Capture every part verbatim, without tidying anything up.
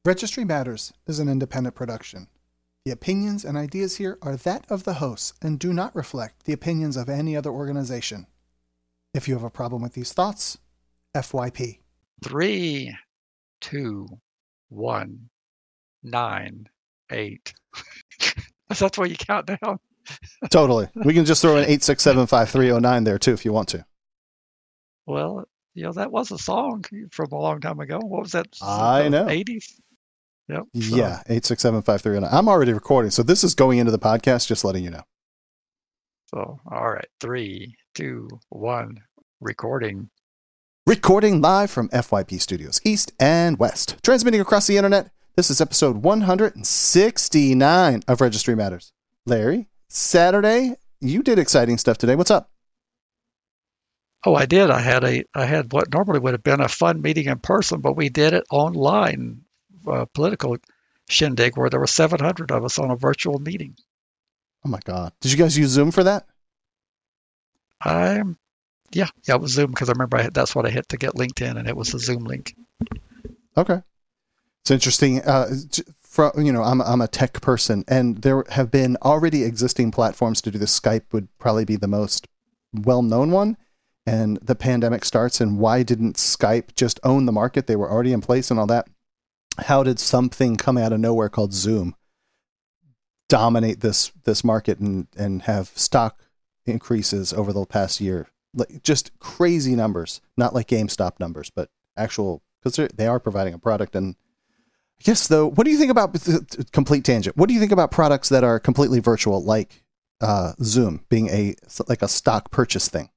Registry Matters is an independent production. The opinions and ideas here are that of the hosts and do not reflect the opinions of any other organization. If you have a problem with these thoughts, F Y P. Three, two, one, nine, eight. That's where you count down. Totally. We can just throw in eight six seven five three zero nine there too if you want to. Well, you know, that was a song from a long time ago. What was that? I know. eighties? Yep. So. Yeah, eight six seven five three zero nine. I'm already recording, so this is going into the podcast, just letting you know. So, all right. Three, two, one, recording. Recording live from F Y P Studios, East and West. Transmitting across the internet, this is episode one hundred sixty-nine of Registry Matters. Larry, Saturday, you did exciting stuff today. What's up? Oh, I did. I had a, I had what normally would have been a fun meeting in person, but we did it online. Uh, political shindig where there were seven hundred of us on a virtual meeting. Oh my God. Did you guys use Zoom for that? I'm, yeah, yeah, it was Zoom because I remember I had, that's what I hit to get linked in, and it was a Zoom link. Okay. It's interesting. Uh, from, you know, I'm, I'm a tech person, and there have been already existing platforms to do this. Skype would probably be the most well-known one. And the pandemic starts, and why didn't Skype just own the market? They were already in place and all that. How did something come out of nowhere called Zoom dominate this this market and, and have stock increases over the past year? Like just crazy numbers, not like GameStop numbers, but actual, because they are providing a product. And I guess, though, what do you think about, complete tangent, what do you think about products that are completely virtual, like uh, Zoom being a like a stock purchase thing?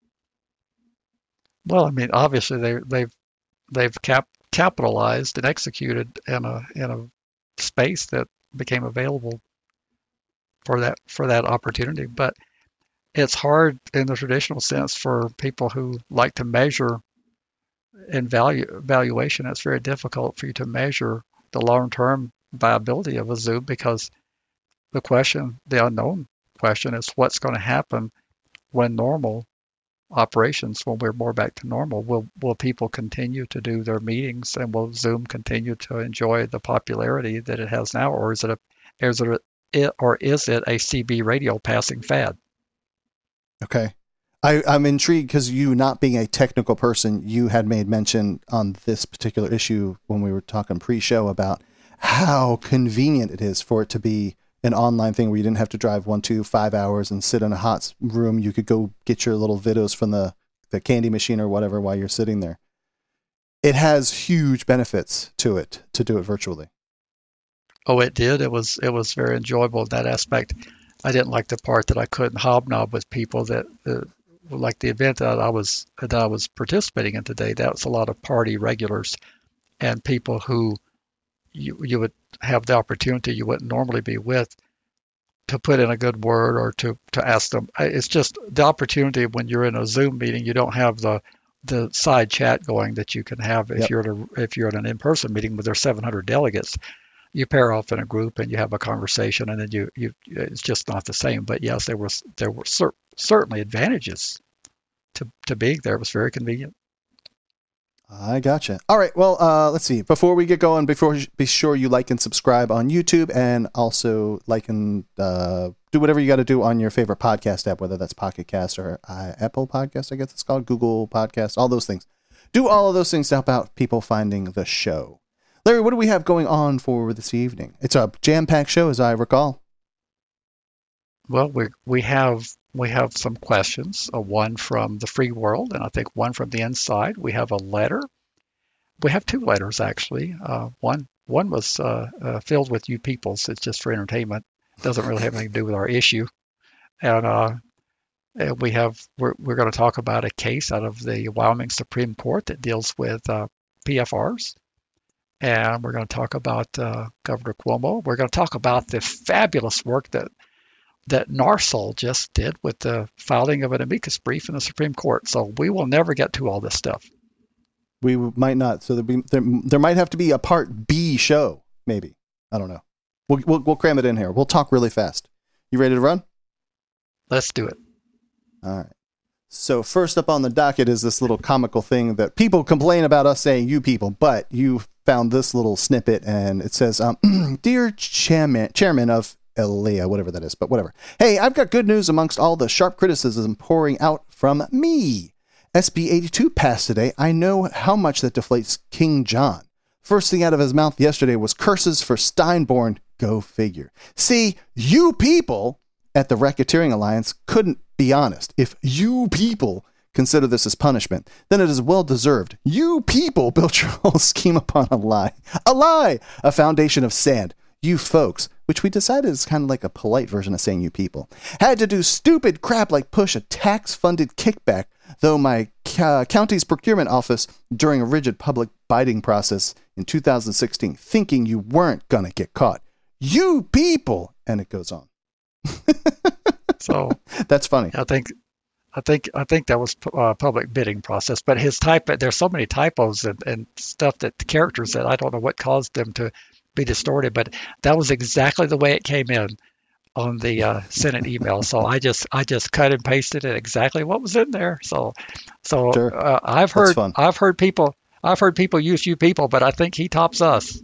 Well, I mean, obviously they they've they've cap, capitalized and executed in a in a space that became available for that for that opportunity. But it's hard in the traditional sense for people who like to measure in value valuation. It's very difficult for you to measure the long-term viability of a Zoom because the question, the unknown question, is what's going to happen when normal operations, when we're more back to normal. Will will people continue to do their meetings, and will Zoom continue to enjoy the popularity that it has now, or is it a is it, a, or is it a C B radio passing fad? Okay, I, I'm intrigued because you, not being a technical person, you had made mention on this particular issue when we were talking pre-show about how convenient it is for it to be an online thing where you didn't have to drive one, two, five hours and sit in a hot room. You could go get your little videos from the, the candy machine or whatever while you're sitting there. It has huge benefits to it to do it virtually. Oh, it did. It was it was very enjoyable in that aspect. I didn't like the part that I couldn't hobnob with people that, uh, like the event that I was that I was participating in today. That was a lot of party regulars and people who you you would have the opportunity you wouldn't normally be with to put in a good word or to, to ask them. It's just the opportunity when you're in a Zoom meeting, you don't have the the side chat going that you can have if yep. you're at a, if you're at an in-person meeting with their seven hundred delegates. You pair off in a group and you have a conversation, and then you you it's just not the same. But yes, there was there were cer- certainly advantages to to being there. It was very convenient. I gotcha. All right. Well, uh, let's see. Before we get going, before be sure you like and subscribe on YouTube, and also like and uh, do whatever you got to do on your favorite podcast app, whether that's Pocket Cast or uh, Apple Podcast, I guess it's called, Google Podcast, all those things. Do all of those things to help out people finding the show. Larry, what do we have going on for this evening? It's a jam-packed show, as I recall. Well, we we have we have some questions. Uh, one from the free world, and I think one from the inside. We have a letter. We have two letters actually. Uh, one one was uh, uh, filled with you peoples. It's just for entertainment. Doesn't really have anything to do with our issue. And uh, we have we're we're going to talk about a case out of the Wyoming Supreme Court that deals with uh, P F Rs. And we're going to talk about uh, Governor Cuomo. We're going to talk about the fabulous work that that NARSOL just did with the filing of an amicus brief in the Supreme Court. So we will never get to all this stuff. We might not. So there, be, there, there might have to be a part B show, maybe. I don't know. We'll, we'll we'll cram it in here. We'll talk really fast. You ready to run? Let's do it. All right. So first up on the docket is this little comical thing that people complain about us saying, you people, but you found this little snippet, and it says, um, "Dear chairman, chairman of Elea, whatever that is, but whatever. Hey, I've got good news amongst all the sharp criticism pouring out from me. S B eighty-two passed today. I know how much that deflates King John. First thing out of his mouth yesterday was curses for Steinborn. Go figure. See, you people at the Racketeering Alliance couldn't be honest. If you people consider this as punishment, then it is well deserved. You people built your whole scheme upon a lie. A lie! A foundation of sand. You folks, which we decided is kind of like a polite version of saying you people, had to do stupid crap like push a tax-funded kickback, though my uh, county's procurement office, during a rigid public bidding process in two thousand sixteen, thinking you weren't going to get caught. You people! And it goes on. So that's funny. I think, I think, I think that was a public bidding process. But his type, there's so many typos and, and stuff that the characters that I don't know what caused them to be distorted. But that was exactly the way it came in on the uh, Senate email. So I just, I just cut and pasted it exactly what was in there. So, so sure. uh, I've heard, I've heard people, I've heard people use you people, but I think he tops us.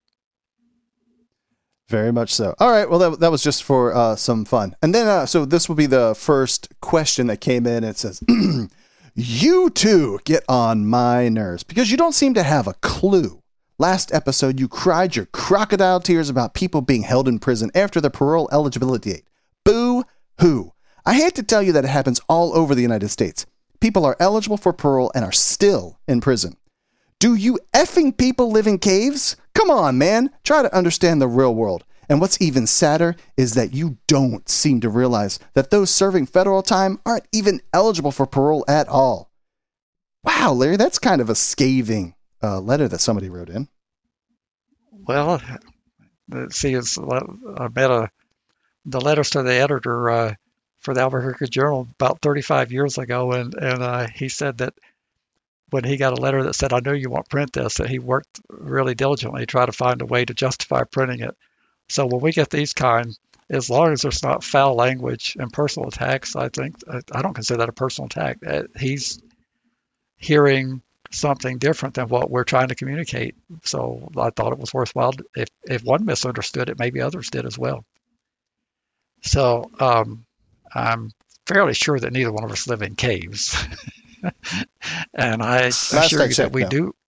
Very much so. All right. Well, that, that was just for uh, some fun. And then, uh, so this will be the first question that came in. It says, you two get on my nerves because you don't seem to have a clue. Last episode, you cried your crocodile tears about people being held in prison after their parole eligibility date. Boo-hoo. I hate to tell you that it happens all over the United States. People are eligible for parole and are still in prison. Do you effing people live in caves? Come on, man. Try to understand the real world. And what's even sadder is that you don't seem to realize that those serving federal time aren't even eligible for parole at all. Wow, Larry, that's kind of a scathing uh, letter that somebody wrote in. Well, see, it's, I met a, the letters to the editor uh, for the Albuquerque Journal about thirty-five years ago, and, and uh, he said that when he got a letter that said, I know you won't print this, that he worked really diligently to try to find a way to justify printing it. So when we get these kind, as long as there's not foul language and personal attacks, I think, I don't consider that a personal attack. He's hearing something different than what we're trying to communicate. So I thought it was worthwhile. If, if one misunderstood it, maybe others did as well. So um, I'm fairly sure that neither one of us live in caves. And I Last assure I you checked, that we no. do.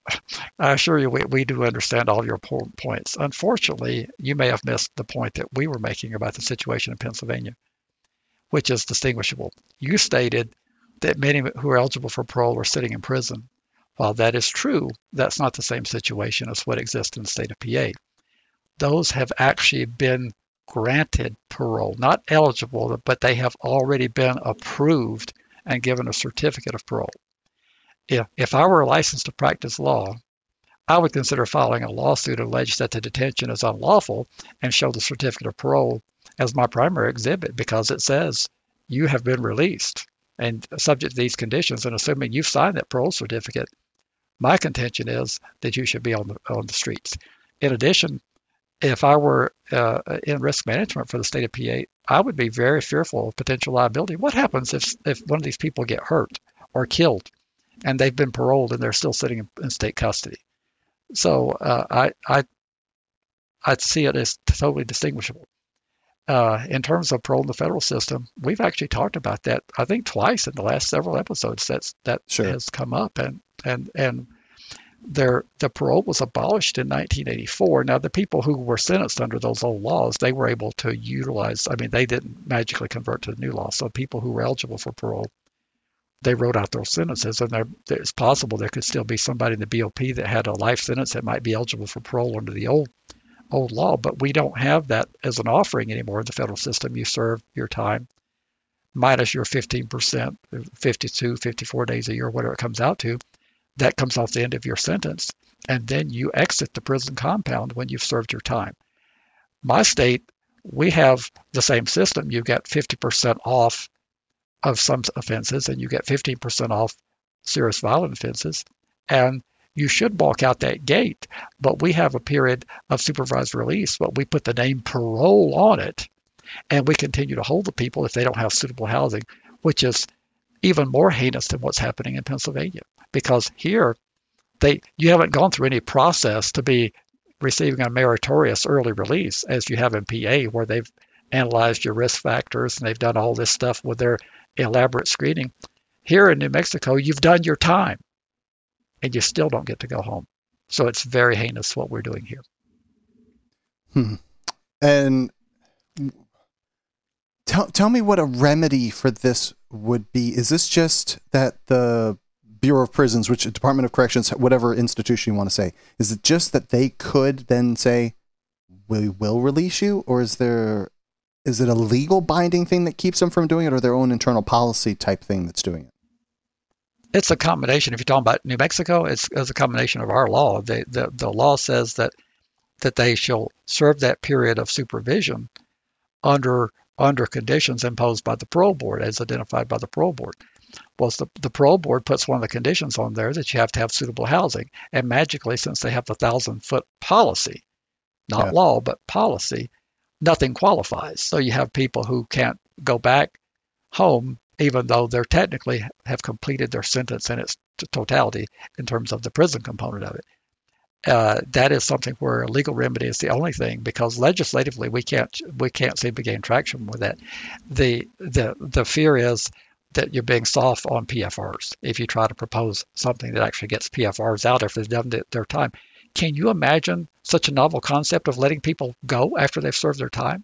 I assure you we, we do understand all of your points. Unfortunately, you may have missed the point that we were making about the situation in Pennsylvania, which is distinguishable. You stated that many who are eligible for parole are sitting in prison. While that is true, that's not the same situation as what exists in the state of P A. Those have actually been granted parole, not eligible, but they have already been approved and given a certificate of parole. If, if I were licensed to practice law, I would consider filing a lawsuit and allege that the detention is unlawful and show the certificate of parole as my primary exhibit because it says you have been released and subject to these conditions, and assuming you've signed that parole certificate, my contention is that you should be on the, on the streets. In addition, if I were uh, in risk management for the state of P A, I would be very fearful of potential liability. What happens if, if one of these people get hurt or killed and they've been paroled and they're still sitting in, in state custody? So uh, I, I, I see it as totally distinguishable. Uh, in terms of parole in the federal system, we've actually talked about that, I think, twice in the last several episodes. That's, that Sure. has come up. And, and, and their, the parole was abolished in nineteen eighty-four. Now, the people who were sentenced under those old laws, they were able to utilize, I mean, they didn't magically convert to the new law. So people who were eligible for parole, they wrote out those sentences, and there, it's possible there could still be somebody in the B O P that had a life sentence that might be eligible for parole under the old old law, but we don't have that as an offering anymore in the federal system. You serve your time minus your fifteen percent, fifty-two, fifty-four days a year, whatever it comes out to. That comes off the end of your sentence, and then you exit the prison compound when you've served your time. My state, we have the same system. You get fifty percent off of some offenses, and you get fifteen percent off serious violent offenses, and you should walk out that gate, but we have a period of supervised release, but we put the name parole on it, and we continue to hold the people if they don't have suitable housing, which is even more heinous than what's happening in Pennsylvania. Because here, they you haven't gone through any process to be receiving a meritorious early release as you have in P A, where they've analyzed your risk factors and they've done all this stuff with their elaborate screening. Here in New Mexico, you've done your time and you still don't get to go home. So it's very heinous what we're doing here. Hmm. And tell tell me what a remedy for this would be. Is this just that the Bureau of Prisons, which Department of Corrections, whatever institution you want to say, is it just that they could then say, we will release you? Or is there, is it a legal binding thing that keeps them from doing it, or their own internal policy type thing that's doing it? It's a combination. If you're talking about New Mexico, it's, it's a combination of our law. They, the, the law says that that they shall serve that period of supervision under under conditions imposed by the parole board, as identified by the parole board. Well, the, the parole board puts one of the conditions on there that you have to have suitable housing. And magically, since they have the thousand-foot policy, not yeah. law, but policy, nothing qualifies. So you have people who can't go back home, even though they're technically have completed their sentence in its totality in terms of the prison component of it. Uh, that is something where a legal remedy is the only thing, because legislatively we can't we can't seem to gain traction with that. The the the fear is that you're being soft on P F Rs if you try to propose something that actually gets P F Rs out after they've done their time. Can you imagine such a novel concept of letting people go after they've served their time?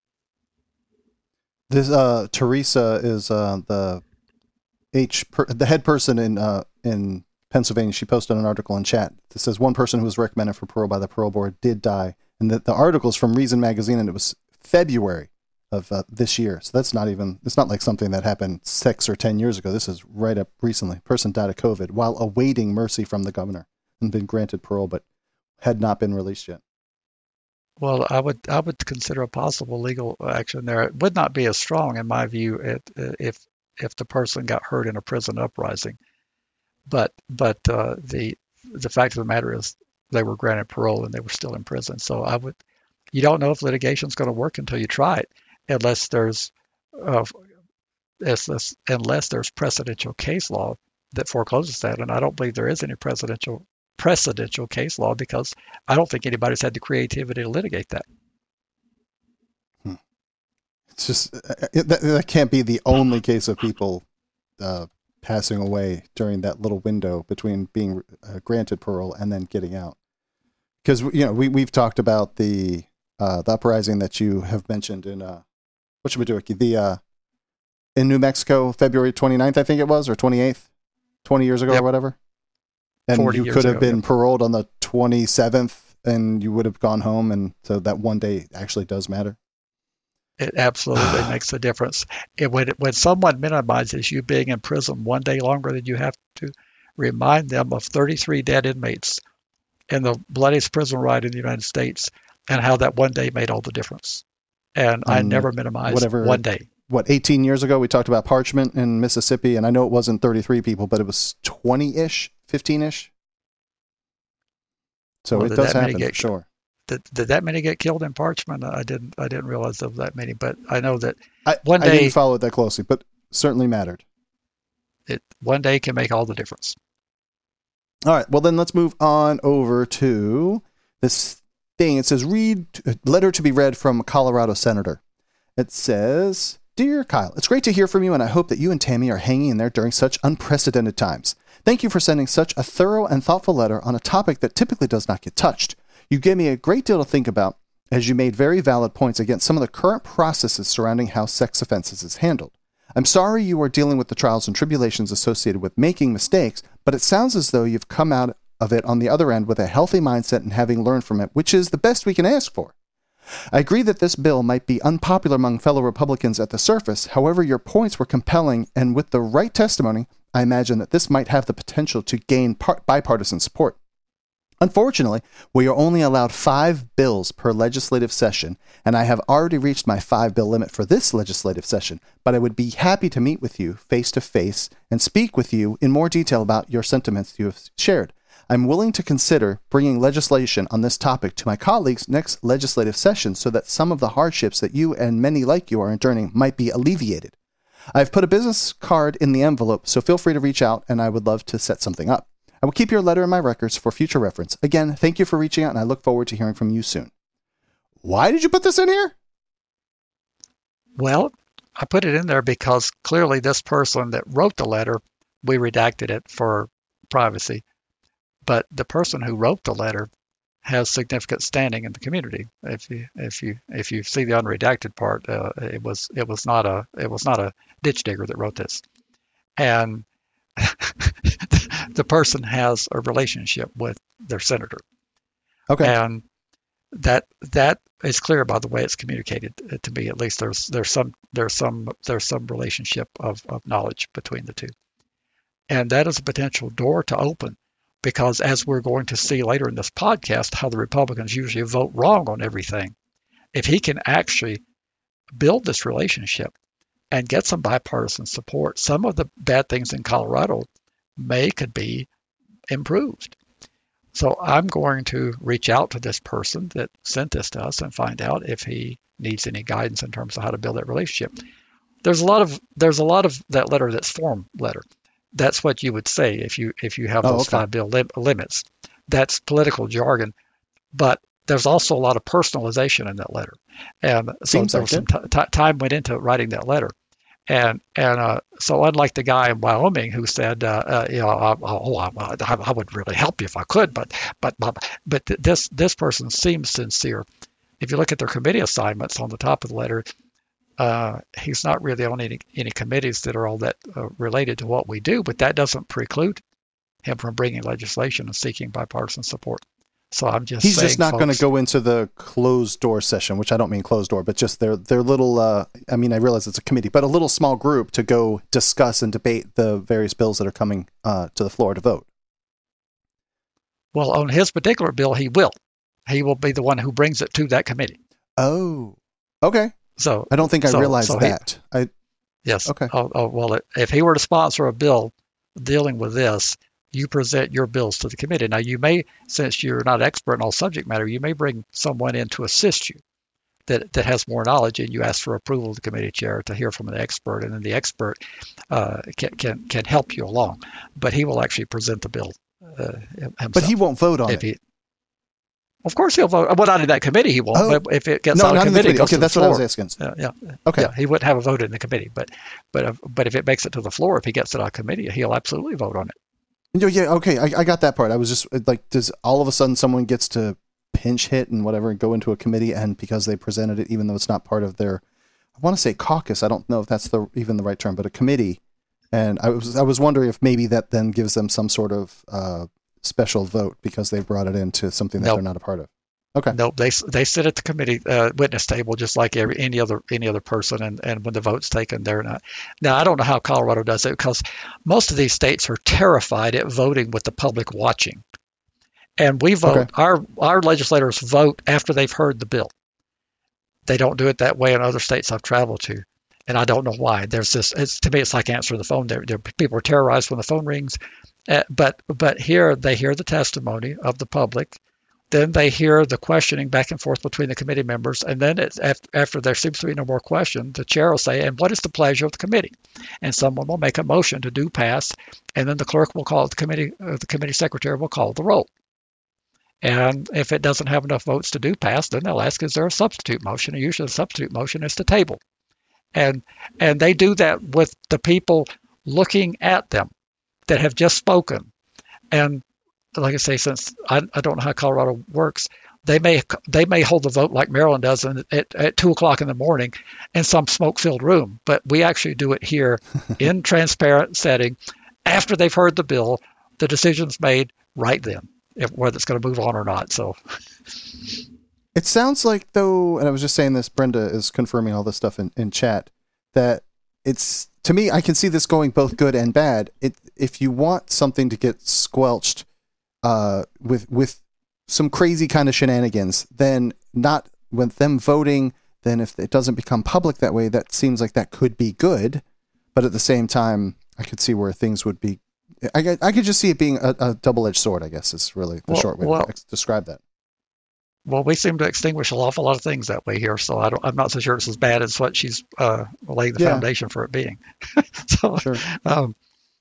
This uh, Teresa is uh, the H per, the head person in uh, in Pennsylvania. She posted an article in chat that says one person who was recommended for parole by the parole board did die, and that the article is from Reason Magazine, and it was February of uh, this year. So that's not even, it's not like something that happened six or ten years ago. This is right up recently. Person died of COVID while awaiting mercy from the governor and been granted parole, but had not been released yet. Well, I would I would consider a possible legal action there. It would not be as strong, in my view, it, if if the person got hurt in a prison uprising. But but uh, the the fact of the matter is they were granted parole and they were still in prison. So I would, you don't know if litigation is going to work until you try it, unless there's uh, unless, unless there's precedential case law that forecloses that. And I don't believe there is any precedential precedential case law, because I don't think anybody's had the creativity to litigate that. Hmm. It's just it, that, that can't be the only case of people uh, passing away during that little window between being uh, granted parole and then getting out. Because, you know, we, we've talked about the uh, the uprising that you have mentioned in, uh, what should we do, the, uh, in New Mexico, February twenty-ninth, I think it was, or twenty-eighth, twenty years ago, yep. or whatever. And you could have ago, been yep. paroled on the twenty-seventh and you would have gone home. And so that one day actually does matter. It absolutely makes a difference. It, when, when someone minimizes you being in prison one day longer than you have to, remind them of thirty-three dead inmates in the bloodiest prison riot in the United States, and how that one day made all the difference. And um, I never minimized whatever, one day. What, eighteen years ago, we talked about Parchment in Mississippi, and I know it wasn't thirty-three people, but it was twenty-ish, fifteen-ish. So well, it does happen, get, for sure. Did, did that many get killed in Parchment? I didn't I didn't realize there was that many, but I know that I, one day... I didn't follow it that closely, but certainly mattered. It One day can make all the difference. All right, well then let's move on over to this thing. It says, read letter to be read from a Colorado senator. It says, Dear Kyle, it's great to hear from you, and I hope that you and Tammy are hanging in there during such unprecedented times. Thank you for sending such a thorough and thoughtful letter on a topic that typically does not get touched. You gave me a great deal to think about, as you made very valid points against some of the current processes surrounding how sex offenses is handled. I'm sorry you are dealing with the trials and tribulations associated with making mistakes, but it sounds as though you've come out of it on the other end with a healthy mindset and having learned from it, which is the best we can ask for. I agree that this bill might be unpopular among fellow Republicans at the surface. However, your points were compelling, and with the right testimony, I imagine that this might have the potential to gain par- bipartisan support. Unfortunately, we are only allowed five bills per legislative session, and I have already reached my five-bill limit for this legislative session, but I would be happy to meet with you face-to-face and speak with you in more detail about your sentiments you have shared. I'm willing to consider bringing legislation on this topic to my colleagues' next legislative session so that some of the hardships that you and many like you are enduring might be alleviated. I've put a business card in the envelope, so feel free to reach out, and I would love to set something up. I will keep your letter in my records for future reference. Again, thank you for reaching out, and I look forward to hearing from you soon. Why did you put this in here? Well, I put it in there because clearly this person that wrote the letter, we redacted it for privacy. But the person who wrote the letter has significant standing in the community. If you if you if you see the unredacted part, uh, it was it was not a it was not a ditch digger that wrote this, and the person has a relationship with their senator. Okay. And that that is clear by the way it's communicated to me. At least there's there's some there's some there's some relationship of, of knowledge between the two, and that is a potential door to open. Because as we're going to see later in this podcast, how the Republicans usually vote wrong on everything. If he can actually build this relationship and get some bipartisan support, some of the bad things in Colorado may could be improved. So I'm going to reach out to this person that sent this to us and find out if he needs any guidance in terms of how to build that relationship. There's a lot of there's a lot of that letter that's form letter. That's what you would say if you if you have oh, those okay. five bill lim- limits. That's political jargon, but there's also a lot of personalization in that letter, and so Seems there like was some t- t- time went into writing that letter, and and uh, so unlike the guy in Wyoming who said, uh, uh, you know, uh, oh, I, I would really help you if I could, but but but, but this this person seems sincere. If you look at their committee assignments on the top of the letter. Uh, he's not really on any, any committees that are all that uh, related to what we do, but that doesn't preclude him from bringing legislation and seeking bipartisan support. So I'm just He's saying, just not going to folks, go into the closed door session, which I don't mean closed door, but just their their little, uh, I mean, I realize it's a committee, but a little small group to go discuss and debate the various bills that are coming uh, to the floor to vote. Well, on his particular bill, he will. He will be the one who brings it to that committee. Oh, okay. So I don't think I so, realized so he, that. I yes. Okay. Oh, oh, well, if he were to sponsor a bill dealing with this, you present your bills to the committee. Now, you may, since you're not expert in all subject matter, you may bring someone in to assist you that, that has more knowledge, and you ask for approval of the committee chair to hear from an expert, and then the expert uh, can, can can help you along. But he will actually present the bill uh, himself. But he won't vote on if it. He, Of course he'll vote. Well, not in that committee he won't, Oh. but if it gets No, out not of in the committee, it committee. goes Okay, to that's the what I floor. was asking. Yeah, yeah, Okay. yeah. He wouldn't have a vote in the committee, but but if, but if it makes it to the floor, if he gets it out of committee, he'll absolutely vote on it. Yeah, yeah, okay, I, I got that part. I was just like, does all of a sudden someone gets to pinch hit and whatever and go into a committee, and because they presented it, even though it's not part of their, I want to say caucus, I don't know if that's the even the right term, but a committee, and I was I was wondering if maybe that then gives them some sort of uh, special vote because they brought it into something that Nope. they're not a part of. Okay. Nope, they they sit at the committee uh, witness table just like every any other any other person, and, and when the vote's taken, they're not. Now, I don't know how Colorado does it because most of these states are terrified at voting with the public watching, and we vote. Okay. Our our legislators vote after they've heard the bill. They don't do it that way in other states I've traveled to, and I don't know why. There's this. It's, to me, it's like answering the phone. There, people are terrorized when the phone rings, uh, but but here they hear the testimony of the public. Then they hear the questioning back and forth between the committee members, and then it's after, after there seems to be no more question, the chair will say, and what is the pleasure of the committee? And someone will make a motion to do pass, and then the clerk will call it, the committee, uh, the committee secretary will call the roll. And if it doesn't have enough votes to do pass, then they'll ask, is there a substitute motion? And usually the substitute motion is to table. And, and they do that with the people looking at them that have just spoken. And like I say, since I, I don't know how Colorado works, they may they may hold the vote like Maryland does at, at, at two o'clock in the morning in some smoke-filled room. But we actually do it here in transparent setting after they've heard the bill. The decision's made right then, if, whether it's going to move on or not. So it sounds like, though, and I was just saying this, Brenda is confirming all this stuff in, in chat, that it's, to me, I can see this going both good and bad. It, if you want something to get squelched, Uh, with with some crazy kind of shenanigans, then not with them voting, then if it doesn't become public that way, that seems like that could be good. But at the same time, I could see where things would be. I, I could just see it being a, a double-edged sword, I guess, is really the well, short way well, to describe that. Well, we seem to extinguish an awful lot of things that way here, so I don't, I'm not so sure it's as bad as what she's uh, laying the Yeah. foundation for it being. so, Sure. um,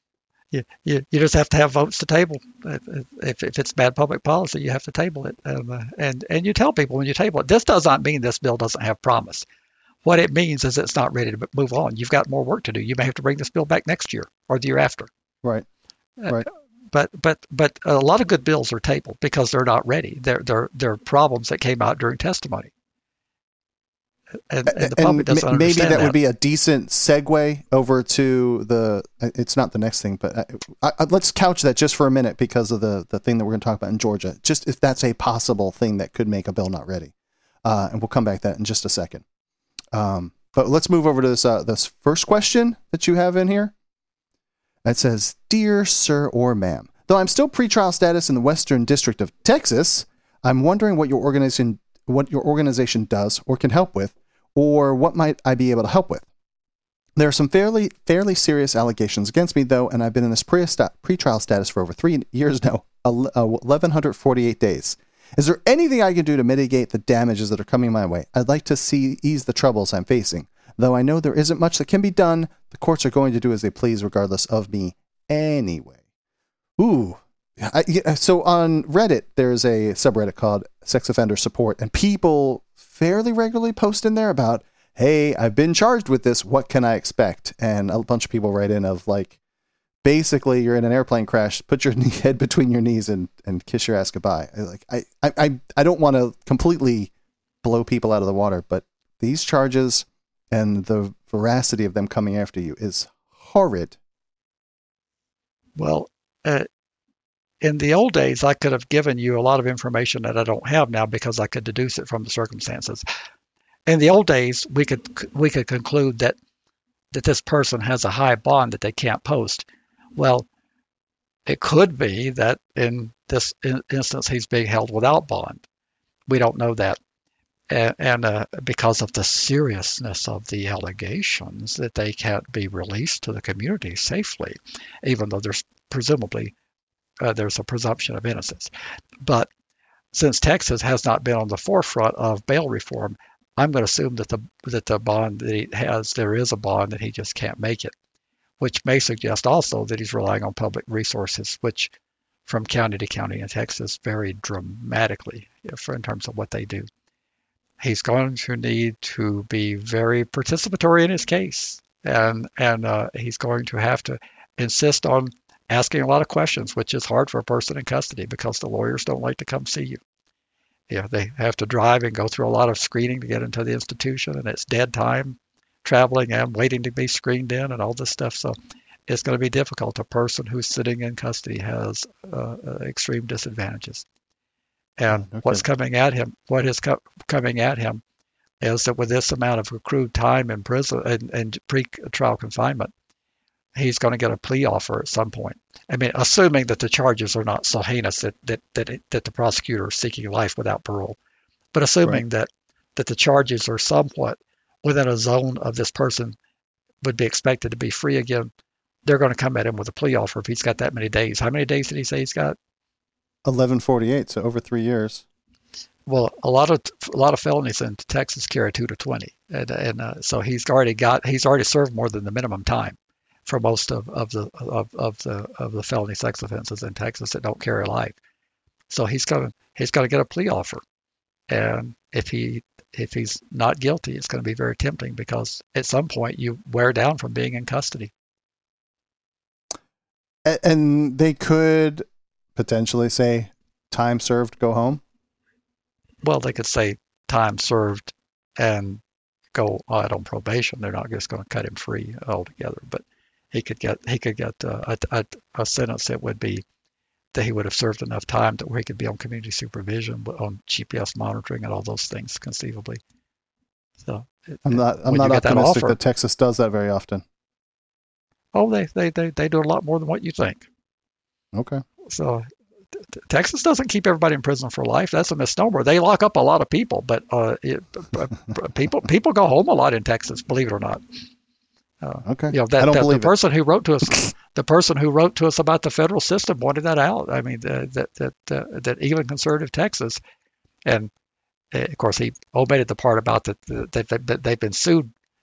you, you, you just have to have votes to table. If, if, if it's bad public policy, you have to table it. Um, uh, and, and you tell people when you table it, this does not mean this bill doesn't have promise. What it means is it's not ready to move on. You've got more work to do. You may have to bring this bill back next year or the year after. Right. Right. Uh, but but but a lot of good bills are tabled because they're not ready. They're they're they're problems that came out during testimony. And, and the public doesn't and maybe understand that, that would be a decent segue over to the. It's not the next thing, but I, I, let's couch that just for a minute because of the the thing that we're going to talk about in Georgia. Just if that's a possible thing that could make a bill not ready, uh, and we'll come back to that in just a second. Um, but let's move over to this uh, this first question that you have in here. It says, "Dear Sir or Ma'am, though I'm still pretrial status in the Western District of Texas, I'm wondering what your organization what your organization does or can help with. Or what might I be able to help with? There are some fairly fairly serious allegations against me, though, and I've been in this pre-trial status for over three years now, eleven forty-eight days. Is there anything I can do to mitigate the damages that are coming my way? I'd like to see ease the troubles I'm facing. Though I know there isn't much that can be done, the courts are going to do as they please regardless of me anyway." Ooh. I, so on Reddit, there's a subreddit called Sex Offender Support, and people fairly regularly post in there about, hey, I've been charged with this. What can I expect? And a bunch of people write in of like, basically, you're in an airplane crash, put your knee, head between your knees and, and kiss your ass goodbye. Like, I, I, I don't want to completely blow people out of the water, but these charges and the veracity of them coming after you is horrid. Well, uh, in the old days, I could have given you a lot of information that I don't have now because I could deduce it from the circumstances. In the old days, we could we could conclude that that this person has a high bond that they can't post. Well, it could be that in this instance, he's being held without bond. We don't know that. And, and uh, because of the seriousness of the allegations, that they can't be released to the community safely, even though there's presumably Uh, there's a presumption of innocence. But since Texas has not been on the forefront of bail reform, I'm going to assume that the that the bond that he has, there is a bond that he just can't make it, which may suggest also that he's relying on public resources, which from county to county in Texas vary dramatically for, in terms of what they do. He's going to need to be very participatory in his case, and, and uh, he's going to have to insist on asking a lot of questions, which is hard for a person in custody because the lawyers don't like to come see you. Yeah, they have to drive and go through a lot of screening to get into the institution, and it's dead time traveling and waiting to be screened in and all this stuff. So it's going to be difficult. A person who's sitting in custody has uh, extreme disadvantages. And okay. what's coming at him, what is co- coming at him is that with this amount of accrued time in prison and, and pre-trial confinement, he's going to get a plea offer at some point. I mean, assuming that the charges are not so heinous that that that, it, that the prosecutor is seeking life without parole, but assuming right. that that the charges are somewhat within a zone of this person would be expected to be free again, they're going to come at him with a plea offer if he's got that many days. How many days did he say he's got? eleven forty-eight, so over three years. Well, a lot of a lot of felonies in Texas carry two to twenty, and, and uh, so he's already got he's already served more than the minimum time for most of, of the of, of the of the felony sex offenses in Texas that don't carry life. So he's gonna he's gonna get a plea offer, and if he if he's not guilty, it's going to be very tempting because at some point you wear down from being in custody. And they could potentially say, "Time served, go home." Well, they could say time served and go out on probation. They're not just going to cut him free altogether, but he could get he could get uh, a, a, a sentence that would be that he would have served enough time that where he could be on community supervision, on G P S monitoring, and all those things conceivably. So I'm not I'm not optimistic that, that Texas does that very often. Oh, they, they they they do a lot more than what you think. Okay. So t- Texas doesn't keep everybody in prison for life. That's a misnomer. They lock up a lot of people, but uh, it, uh, people people go home a lot in Texas, believe it or not. Uh, okay. You know, that, I don't that believe the person it. who wrote to us, the person who wrote to us about the federal system pointed that out. I mean, uh, that that uh, that even conservative Texas, and uh, of course he omitted the part about that that, that, that they've been sued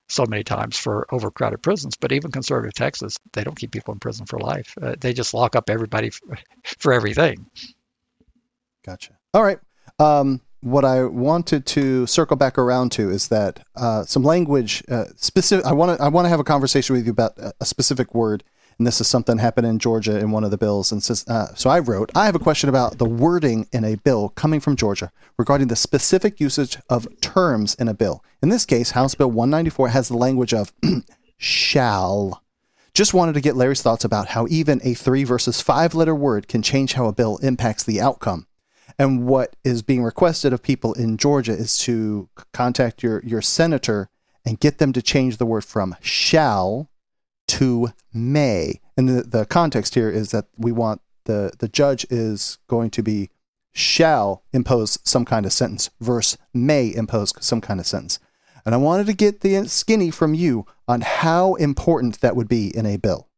so many times for overcrowded prisons. But even conservative Texas, they don't keep people in prison for life. Uh, they just lock up everybody for, for everything. Gotcha. All right. Um, what I wanted to circle back around to is that uh, some language uh, specific. I want to I want to have a conversation with you about a specific word, and this is something that happened in Georgia in one of the bills. And says, uh, so I wrote, I have a question about the wording in a bill coming from Georgia regarding the specific usage of terms in a bill. In this case, House Bill one ninety-four has the language of shall. Just wanted to get Larry's thoughts about how even a three versus five letter word can change how a bill impacts the outcome. And what is being requested of people in Georgia is to contact your, your senator and get them to change the word from shall to may. And the, the context here is that we want the, the judge is going to be shall impose some kind of sentence versus may impose some kind of sentence. And I wanted to get the skinny from you on how important that would be in a bill.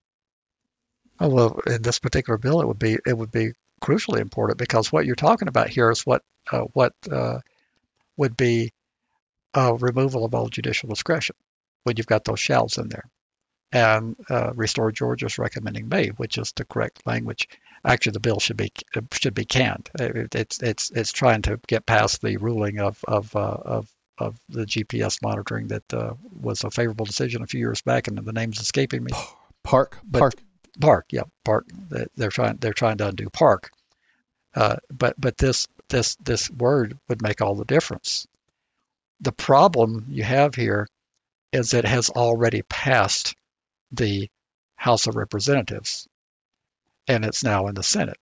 Oh, well, in this particular bill, it would be it would be crucially important, because what you're talking about here is what uh, what uh, would be uh, removal of all judicial discretion when you've got those shalls in there. And uh, Restore Georgia is recommending may, which is the correct language. Actually, the bill should be should be canned. It's it's it's trying to get past the ruling of of uh, of of the G P S monitoring that uh, was a favorable decision a few years back, and the name's escaping me. Park, but, Park, Park, yeah, Park. They're trying they're trying to undo Park, uh, but but this this this word would make all the difference. The problem you have here is it has already passed the House of Representatives, and it's now in the Senate.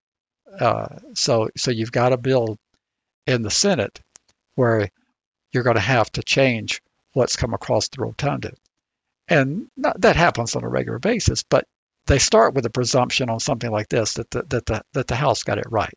Uh, so so you've got a bill in the Senate where you're going to have to change what's come across the rotunda. And not, that happens on a regular basis, but they start with a presumption on something like this, that the, that the, that the House got it right.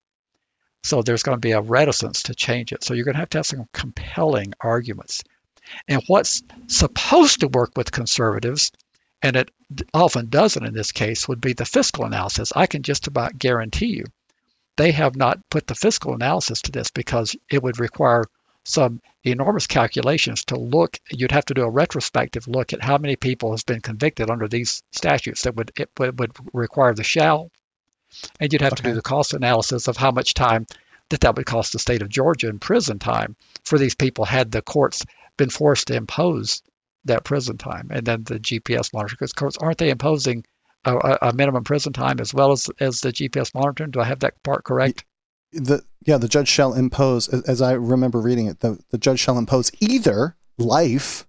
So there's going to be a reticence to change it. So you're going to have to have some compelling arguments. And what's supposed to work with conservatives, and it often doesn't in this case, would be the fiscal analysis. I can just about guarantee you they have not put the fiscal analysis to this, because it would require some enormous calculations to look. You'd have to do a retrospective look at how many people has been convicted under these statutes that would it would, would require the shall, and you'd have okay. to do the cost analysis of how much time that that would cost the state of Georgia in prison time for these people had the courts been forced to impose that prison time. And then the G P S monitoring, because courts aren't they imposing a, a minimum prison time as well as as the G P S monitoring? Do I have that part correct? The yeah, the judge shall impose, as I remember reading it, the, the judge shall impose either life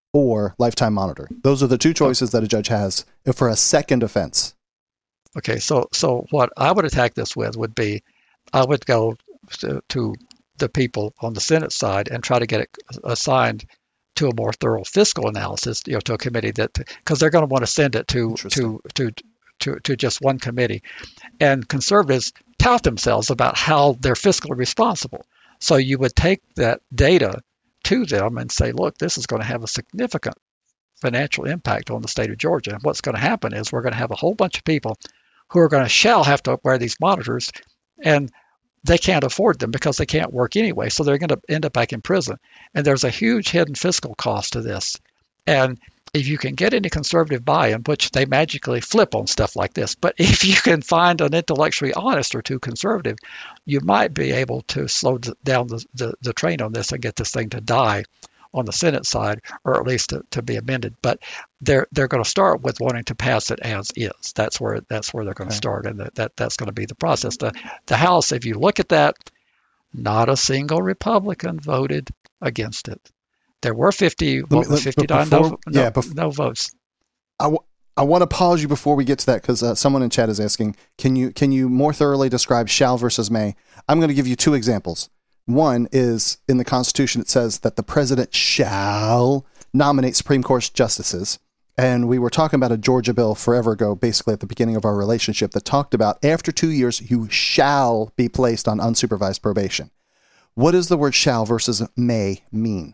or lifetime monitoring. Those are the two choices that a judge has for a second offense. Okay, so so what I would attack this with would be, I would go to, to the people on the Senate side and try to get it assigned to a more thorough fiscal analysis, you know, to a committee that, because they're going to want to send it to to to to to just one committee, and conservatives tout themselves about how they're fiscally responsible. So you would take that data to them and say, look, this is going to have a significant financial impact on the state of Georgia. And what's going to happen is we're going to have a whole bunch of people who are going to shall have to wear these monitors, and they can't afford them because they can't work anyway. So they're going to end up back in prison. And there's a huge hidden fiscal cost to this. And if you can get any conservative buy-in, which they magically flip on stuff like this, but if you can find an intellectually honest or two conservative, you might be able to slow down the, the, the train on this and get this thing to die on the Senate side, or at least to, to be amended. But they're they're going to start with wanting to pass it as is. That's where that's where they're going okay. to start, and that, that that's going to be the process. The the House, if you look at that, not a single Republican voted against it. There were fifty, what was fifty-nine no, no, yeah, bef- no votes. I, w- I want to pause you before we get to that, because uh, someone in chat is asking, can you can you more thoroughly describe shall versus may? I'm going to give you two examples. One is in the Constitution, it says that the president shall nominate Supreme Court justices. And we were talking about a Georgia bill forever ago, basically at the beginning of our relationship, that talked about after two years, you shall be placed on unsupervised probation. What does the word shall versus may mean?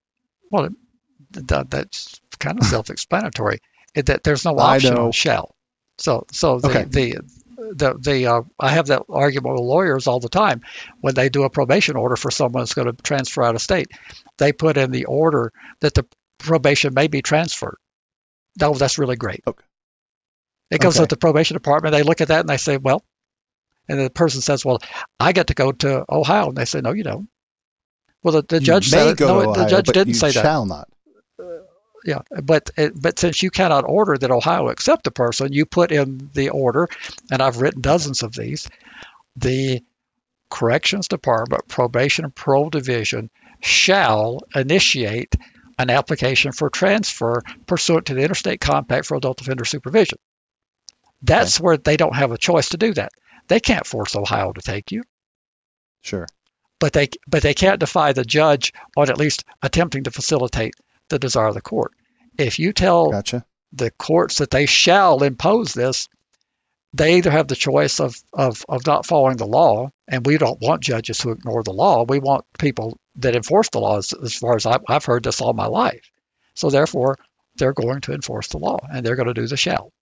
Well, that, that's kind of self-explanatory. It, that there's no option on shall. So, so the okay. the the, the uh, I have that argument with lawyers all the time when they do a probation order for someone that's going to transfer out of state. They put in the order that the probation may be transferred. No, that's really great. Okay. It goes Okay. to the probation department. They look at that and they say, well, and the person says, well, I get to go to Ohio. And they say, no, you don't. Well, the, the You judge may said, go no, to the Ohio, judge but didn't you say that. shall not. Yeah, but but since you cannot order that Ohio accept the person, you put in the order, and I've written dozens of these. The Corrections Department, Probation and Parole Division shall initiate an application for transfer pursuant to the Interstate Compact for Adult Offender Supervision. That's Okay. where they don't have a choice to do that. They can't force Ohio to take you, Sure. but they but they can't defy the judge on at least attempting to facilitate the desire of the court. If you tell Gotcha. the courts that they shall impose this, they either have the choice of, of, of not following the law, and we don't want judges to ignore the law. We want people that enforce the law, as, as far as I've, I've heard this all my life. So therefore, they're going to enforce the law, and they're going to do the shall.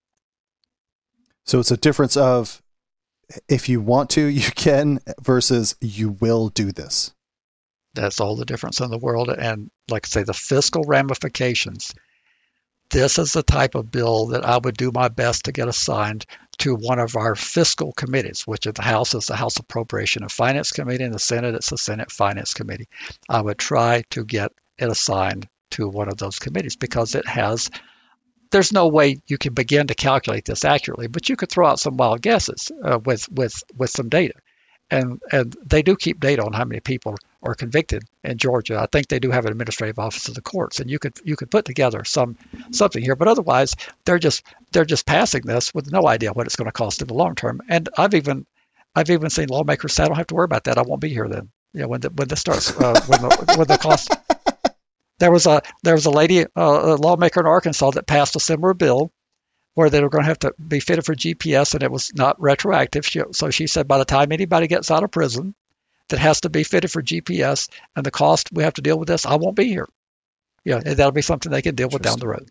So it's a difference of if you want to, you can, versus you will do this. That's all the difference in the world. And like I say, the fiscal ramifications. This is the type of bill that I would do my best to get assigned to one of our fiscal committees, which at the House is the House Appropriation and Finance Committee, and the Senate it's the Senate Finance Committee. I would try to get it assigned to one of those committees because it has, there's no way you can begin to calculate this accurately, but you could throw out some wild guesses uh, with, with, with some data. And and they do keep data on how many people are convicted in Georgia. I think they do have an administrative office of the courts, and you could you could put together some something here. But otherwise, they're just they're just passing this with no idea what it's going to cost in the long term. And I've even I've even seen lawmakers say, "I don't have to worry about that. I won't be here then." You know, when the, when this starts uh, when the when the cost. There was a there was a lady uh, a lawmaker in Arkansas that passed a similar bill where they were going to have to be fitted for G P S, and it was not retroactive. She, so she said, by the time anybody gets out of prison that has to be fitted for G P S and the cost we have to deal with this, I won't be here. Yeah, and that'll be something they can deal with down the road.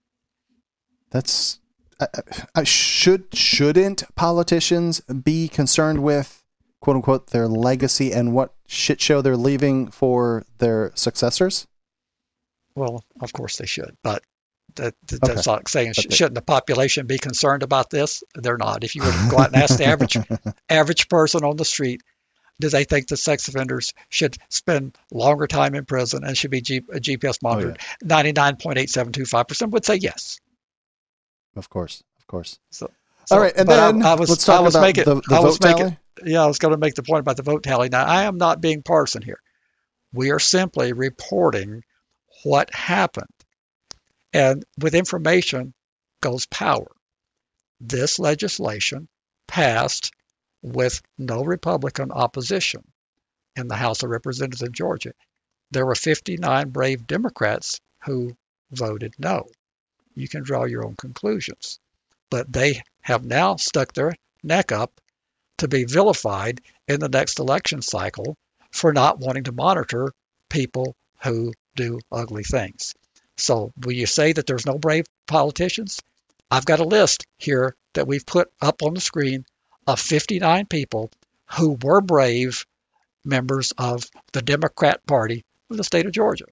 That's I, I should shouldn't politicians be concerned with quote unquote their legacy and what shit show they're leaving for their successors? Well, of course they should, but that, that Okay. that's not saying sh- they- shouldn't the population be concerned about this? They're not. If you were to go out and ask the average average person on the street, do they think that sex offenders should spend longer time in prison and should be G- G P S monitored? Oh, yeah. ninety-nine point eight seven two five percent would say yes. Of course, of course. So, so All right, and but then I, I was, let's talk I was about making, the, the I vote was making, tally. Yeah, I was going to make the point about the vote tally. Now, I am not being partisan here. We are simply reporting what happened. And with information goes power. This legislation passed with no Republican opposition in the House of Representatives in Georgia. There were fifty-nine brave Democrats who voted no. You can draw your own conclusions. But they have now stuck their neck up to be vilified in the next election cycle for not wanting to monitor people who do ugly things. So will you say that there's no brave politicians? I've got a list here that we've put up on the screen of fifty-nine people who were brave members of the Democrat Party of the state of Georgia.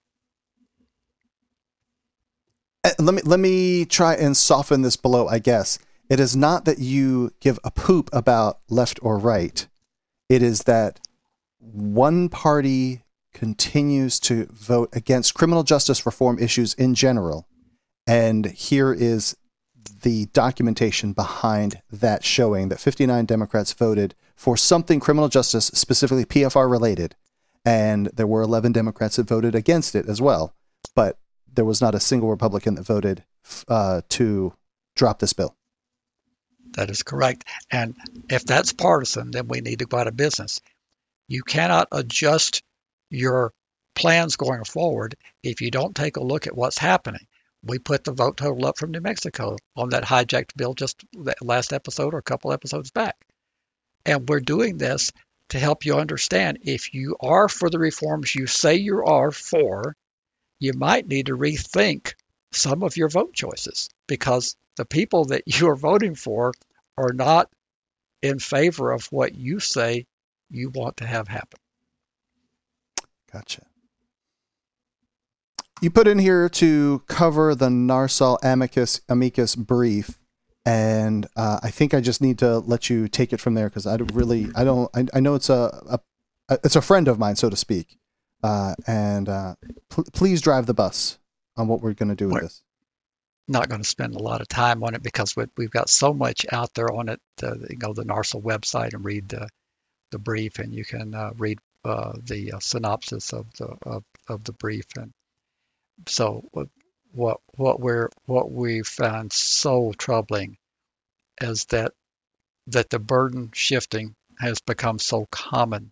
Let me let me try and soften this blow, I guess. It is not that you give a poop about left or right. It is that one party continues to vote against criminal justice reform issues in general. And here is the documentation behind that, showing that fifty-nine Democrats voted for something criminal justice, specifically P F R related. And there were eleven Democrats that voted against it as well. But there was not a single Republican that voted uh, to drop this bill. That is correct. And if that's partisan, then we need to go out of business. You cannot adjust your plans going forward if you don't take a look at what's happening. We put the vote total up from New Mexico on that hijacked bill just that last episode or a couple episodes back. And we're doing this to help you understand if you are for the reforms you say you are for, you might need to rethink some of your vote choices because the people that you are voting for are not in favor of what you say you want to have happen. Gotcha. you put in here to cover the Narsal amicus amicus brief, and uh, I think I just need to let you take it from there because I don't really I don't I, I know it's a, a, a it's a friend of mine, so to speak, uh, and uh, pl- please drive the bus on what we're going to do with We're this. not going to spend a lot of time on it because we, we've got so much out there on it. Uh, you go to the Narsal website and read the the brief, and you can uh, read uh, the uh, synopsis of the of, of the brief. And so what what what we're what we found so troubling is that that the burden shifting has become so common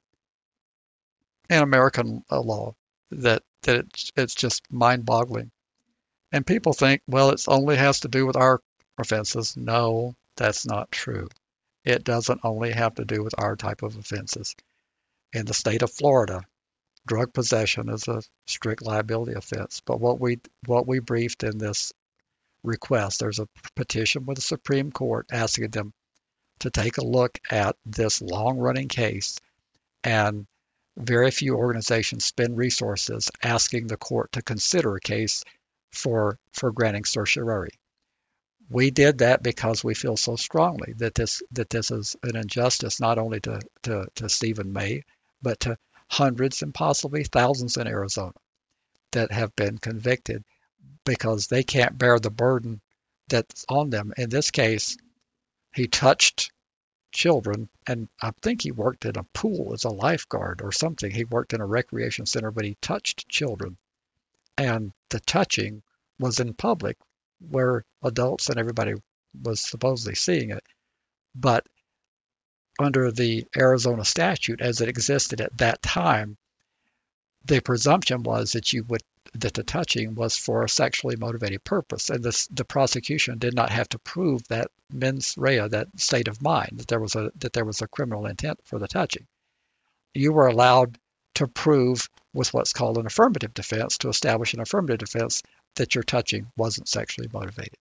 in American uh, law that that it's, it's just mind-boggling. And people think, well, it only has to do with our offenses. No, that's not true. It doesn't only have to do with our type of offenses. In the state of Florida, drug possession is a strict liability offense. But what we what we briefed in this request, there's a petition with the Supreme Court asking them to take a look at this long-running case, and very few organizations spend resources asking the court to consider a case for for granting certiorari. We did that because we feel so strongly that this that this is an injustice not only to, to, to Stephen May, but to hundreds and possibly thousands in Arizona that have been convicted because they can't bear the burden that's on them. In this case, he touched children, and I think he worked in a pool as a lifeguard or something. He worked in a recreation center, but he touched children. And the touching was in public where adults and everybody was supposedly seeing it. But under the Arizona statute as it existed at that time, the presumption was that you would that the touching was for a sexually motivated purpose, and this, the prosecution did not have to prove that mens rea, that state of mind, that there was a that there was a criminal intent for the touching. You were allowed to prove with what's called an affirmative defense, to establish an affirmative defense that your touching wasn't sexually motivated.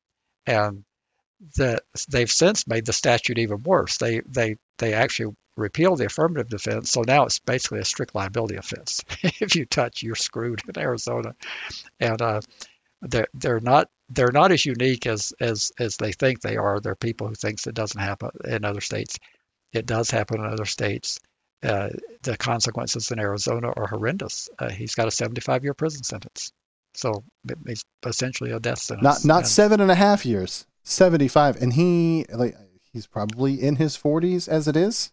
And the, they've since made the statute even worse. They they they actually repealed the affirmative defense, so now it's basically a strict liability offense. If you touch, you're screwed in Arizona. And uh, they're they're not they're not as unique as as as they think they are. There are people who think it doesn't happen in other states. It does happen in other states. Uh, the consequences in Arizona are horrendous. Uh, he's got a seventy-five year prison sentence, so it's essentially a death sentence. Not not and, seven and a half years, seventy-five, and he like he's probably in his forties as it is.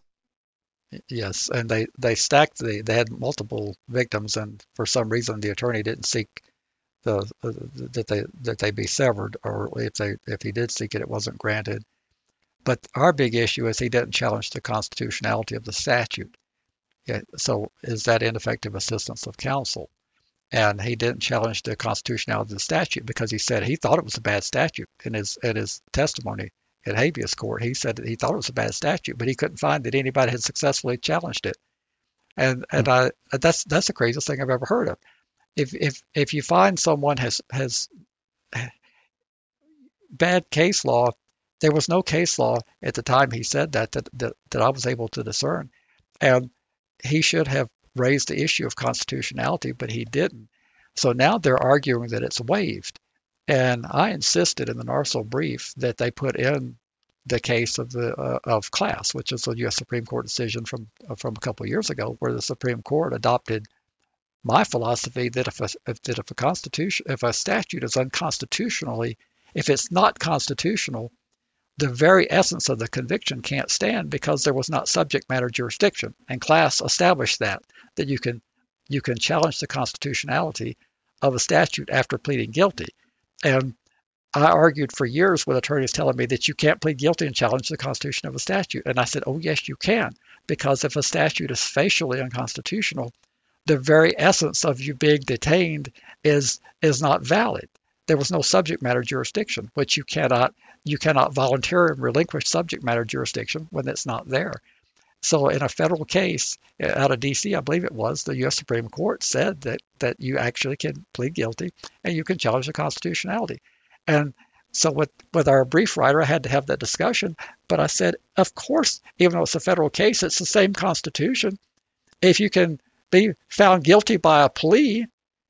Yes, and they they stacked the they had multiple victims, and for some reason the attorney didn't seek the uh, that they that they be severed, or if they if he did seek it, it wasn't granted. But our big issue is he didn't challenge the constitutionality of the statute. Yeah, so is that ineffective assistance of counsel? And he didn't challenge the constitutionality of the statute because he said he thought it was a bad statute. In his in his testimony at habeas court, he said that he thought it was a bad statute, but he couldn't find that anybody had successfully challenged it. And and I that's that's the craziest thing I've ever heard of. If if if you find someone has has bad case law, there was no case law at the time he said that that that, that I was able to discern, and he should have raised the issue of constitutionality, but he didn't. So now they're arguing that it's waived. And I insisted in the Narsal brief that they put in the case of the uh, of Class, which is a U S Supreme Court decision from uh, from a couple of years ago, where the Supreme Court adopted my philosophy that if a, if, that if a constitution if a statute is unconstitutionally if it's not constitutional, the very essence of the conviction can't stand because there was not subject matter jurisdiction. And Class established that, that you can you can challenge the constitutionality of a statute after pleading guilty. And I argued for years with attorneys telling me that you can't plead guilty and challenge the constitution of a statute. And I said, oh, yes, you can. Because if a statute is facially unconstitutional, the very essence of you being detained is is not valid. There was no subject matter jurisdiction, which you cannot you cannot voluntarily relinquish subject matter jurisdiction when it's not there. So in a federal case out of D C, I believe it was, the U S Supreme Court said that that you actually can plead guilty and you can challenge the constitutionality. And so with, with our brief writer, I had to have that discussion. But I said, of course, even though it's a federal case, it's the same Constitution. If you can be found guilty by a plea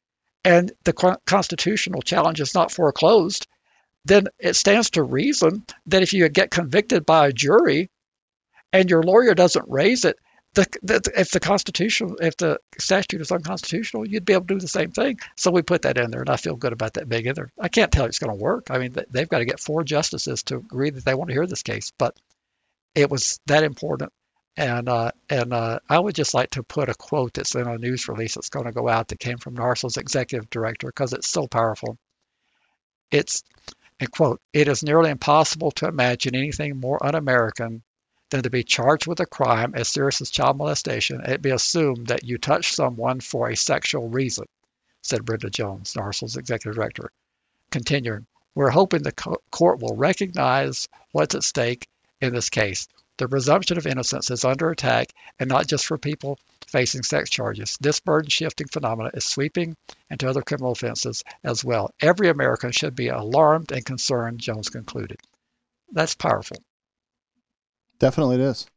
and the constitutional challenge is not foreclosed, then it stands to reason that if you get convicted by a jury and your lawyer doesn't raise it, the, the, if the constitutional, if the statute is unconstitutional, you'd be able to do the same thing. So we put that in there, and I feel good about that being in there. I can't tell you it's going to work. I mean, they've got to get four justices to agree that they want to hear this case, but it was that important. And uh, and uh, I would just like to put a quote that's in a news release that's going to go out that came from NARSO's executive director, because it's so powerful. It's, and quote, "It is nearly impossible to imagine anything more un-American than to be charged with a crime as serious as child molestation and it be assumed that you touched someone for a sexual reason," said Brenda Jones, NARSO's executive director. Continuing, "We're hoping the co- court will recognize what's at stake in this case. The presumption of innocence is under attack, and not just for people facing sex charges. This burden-shifting phenomenon is sweeping into other criminal offenses as well. Every American should be alarmed and concerned," Jones concluded. That's powerful. Definitely it is.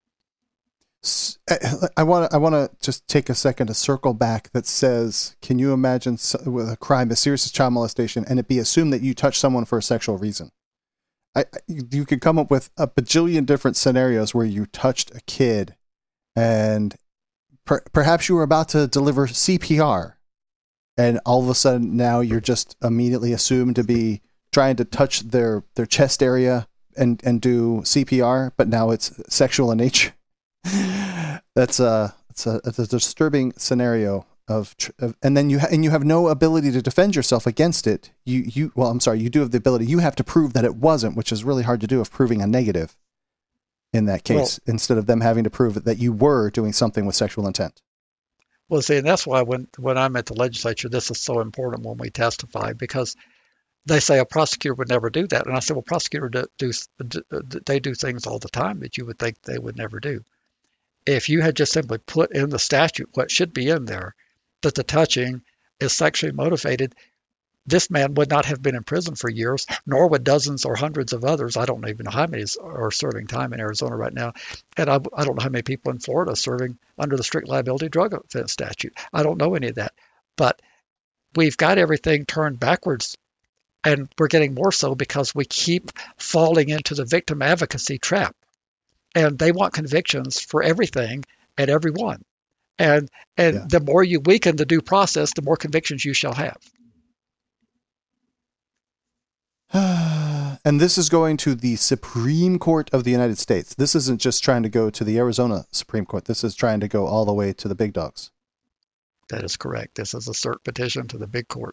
I want to I want to just take a second to circle back that says, can you imagine with a crime as serious as child molestation and it be assumed that you touched someone for a sexual reason? I, you could come up with a bajillion different scenarios where you touched a kid and per, perhaps you were about to deliver C P R and all of a sudden now you're just immediately assumed to be trying to touch their, their chest area and, and do C P R, but now it's sexual in nature. That's a, it's a, it's a disturbing scenario. Of, of and then you ha- and you have no ability to defend yourself against it. You you well, I'm sorry, you do have the ability. You have to prove that it wasn't, which is really hard to do. Of proving a negative in that case, well, instead of them having to prove that you were doing something with sexual intent. Well, see, and that's why when when I'm at the legislature, this is so important when we testify, because they say a prosecutor would never do that, and I say, well, prosecutors do, do they do things all the time that you would think they would never do. If you had just simply put in the statute what should be in there, that the touching is sexually motivated, this man would not have been in prison for years, nor would dozens or hundreds of others. I don't even know how many are serving time in Arizona right now. And I, I don't know how many people in Florida are serving under the strict liability drug offense statute. I don't know any of that. But we've got everything turned backwards, and we're getting more so because we keep falling into the victim advocacy trap. And they want convictions for everything and everyone. And and yeah. The more you weaken the due process, the more convictions you shall have. And this is going to the Supreme Court of the United States. This isn't just trying to go to the Arizona Supreme Court. This is trying to go all the way to the big dogs. That is correct. This is a cert petition to the big court.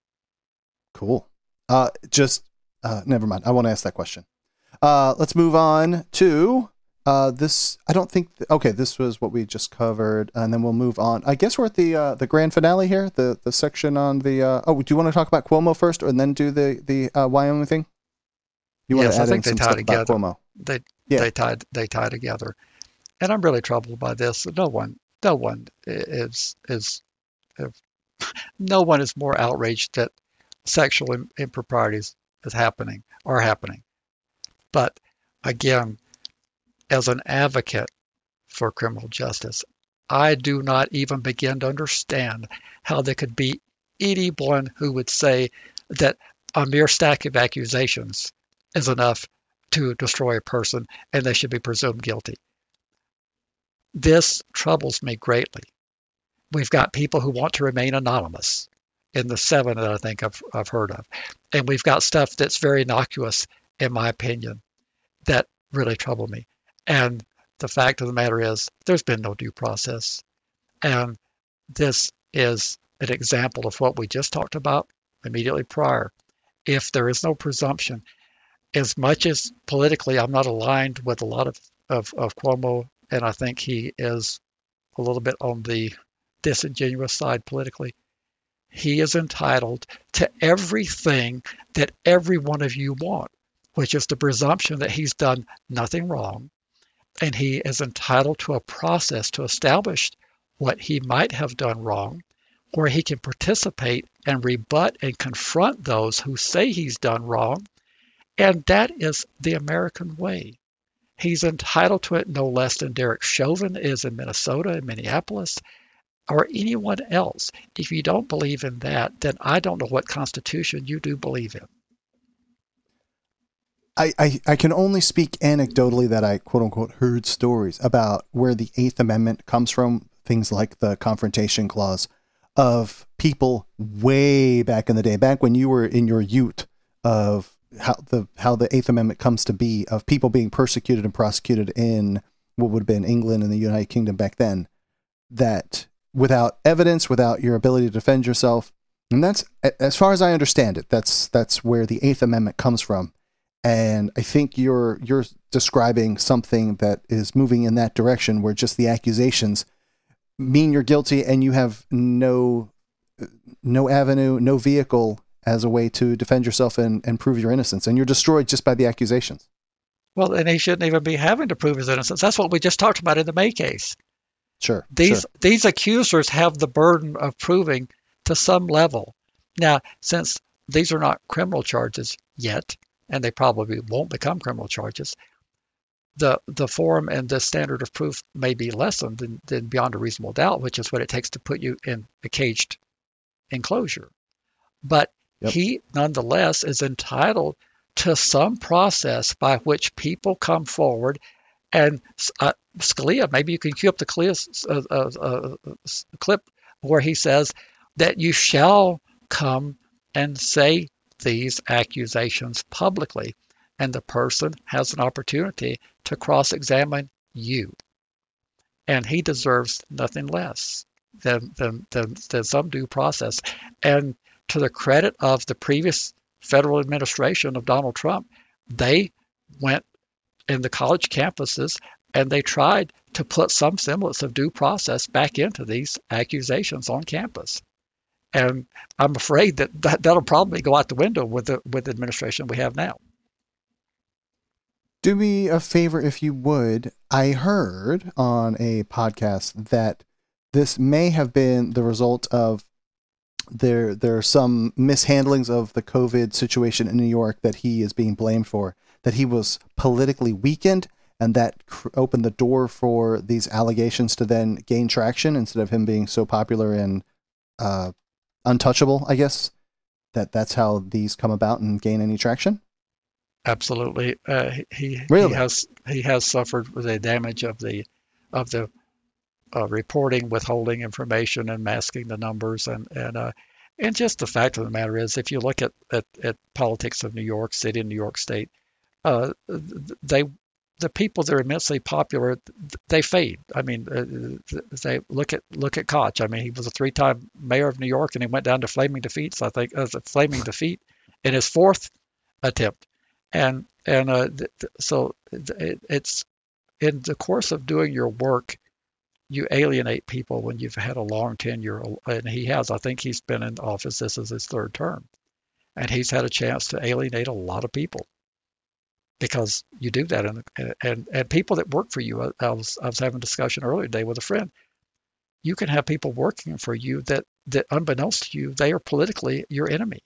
Cool. Uh, just, uh, never mind. I won't ask that question. Uh, let's move on to... Uh, this, I don't think, th- okay, this was what we just covered, and then we'll move on. I guess we're at the uh, the grand finale here, the, the section on the, uh, oh, do you want to talk about Cuomo first, and then do the, the uh, Wyoming thing? You want yes, to add I think in they some tie stuff together. about Cuomo? They, yeah. they, tied, they tie together. And I'm really troubled by this. No one, no one is, is, is no one is more outraged that sexual improprieties is happening, are happening. But again, as an advocate for criminal justice, I do not even begin to understand how there could be anyone who would say that a mere stack of accusations is enough to destroy a person and they should be presumed guilty. This troubles me greatly. We've got people who want to remain anonymous in the seven that I think I've, I've heard of. And we've got stuff that's very innocuous, in my opinion, that really trouble me. And the fact of the matter is, there's been no due process. And this is an example of what we just talked about immediately prior. If there is no presumption, as much as politically I'm not aligned with a lot of, of, of Cuomo, and I think he is a little bit on the disingenuous side politically, he is entitled to everything that every one of you want, which is the presumption that he's done nothing wrong. And he is entitled to a process to establish what he might have done wrong, where he can participate and rebut and confront those who say he's done wrong. And that is the American way. He's entitled to it no less than Derek Chauvin is in Minnesota and Minneapolis. or anyone else. If you don't believe in that, then I don't know what Constitution you do believe in. I, I, I can only speak anecdotally that I, quote unquote, heard stories about where the Eighth Amendment comes from, things like the Confrontation Clause, of people way back in the day, back when you were in your youth, of how the how the Eighth Amendment comes to be, of people being persecuted and prosecuted in what would have been England and the United Kingdom back then, that without evidence, without your ability to defend yourself, and that's, as far as I understand it, that's that's where the Eighth Amendment comes from. And I think you're you're describing something that is moving in that direction, where just the accusations mean you're guilty and you have no no avenue, no vehicle as a way to defend yourself and, and prove your innocence. And you're destroyed just by the accusations. Well, and he shouldn't even be having to prove his innocence. That's what we just talked about in the May case. Sure. These sure. these accusers have the burden of proving to some level. Now, since these are not criminal charges yet, and they probably won't become criminal charges, the the form and the standard of proof may be lessened than, than beyond a reasonable doubt, which is what it takes to put you in a caged enclosure. But yep. He, nonetheless, is entitled to some process by which people come forward. And uh, Scalia, maybe you can cue up the Scalia uh, uh, uh, clip where he says that you shall come and say these accusations publicly, and the person has an opportunity to cross-examine you. And he deserves nothing less than, than, than, than some due process. And to the credit of the previous federal administration of Donald Trump, they went in the college campuses and they tried to put some semblance of due process back into these accusations on campus. And I'm afraid that, that that'll probably go out the window with the with the administration we have now. Do me a favor if you would. I heard on a podcast that this may have been the result of there there are some mishandlings of the COVID situation in New York that he is being blamed for, that he was politically weakened, and that cr- opened the door for these allegations to then gain traction instead of him being so popular and uh, untouchable, I guess, that that's how these come about and gain any traction? Absolutely. Uh, he really? he has he has suffered the damage of the of the uh, reporting, withholding information, and masking the numbers, and and uh, and just the fact of the matter is, if you look at at, at politics of New York City and New York State, uh, they the people that are immensely popular, they fade. I mean, uh, they look at look at Koch. I mean, he was a three-time mayor of New York, and he went down to flaming defeats. I think as a flaming defeat in his fourth attempt, and and uh, th- th- so it, it's in the course of doing your work, you alienate people when you've had a long tenure, and he has. I think he's been in office. This is his third term, and he's had a chance to alienate a lot of people. Because you do that, and, and and people that work for you. I was I was having a discussion earlier today with a friend. You can have people working for you that, that unbeknownst to you, they are politically your enemy,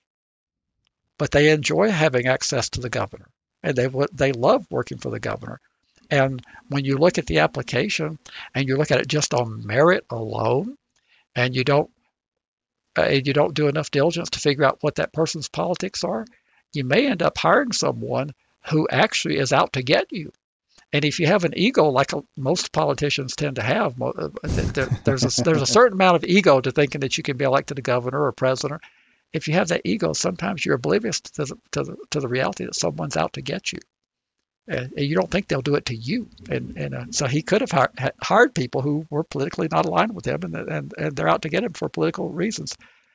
but they enjoy having access to the governor, and they they love working for the governor. And when you look at the application and you look at it just on merit alone, and you don't uh, you don't do enough diligence to figure out what that person's politics are, you may end up hiring someone who actually is out to get you. And if you have an ego, like most politicians tend to have, there's a, there's a certain amount of ego to thinking that you can be elected a governor or president. If you have that ego, sometimes you're oblivious to the, to the, to the reality that someone's out to get you. And you don't think they'll do it to you. And, and uh, so he could have hired, hired people who were politically not aligned with him, and, and, and they're out to get him for political reasons.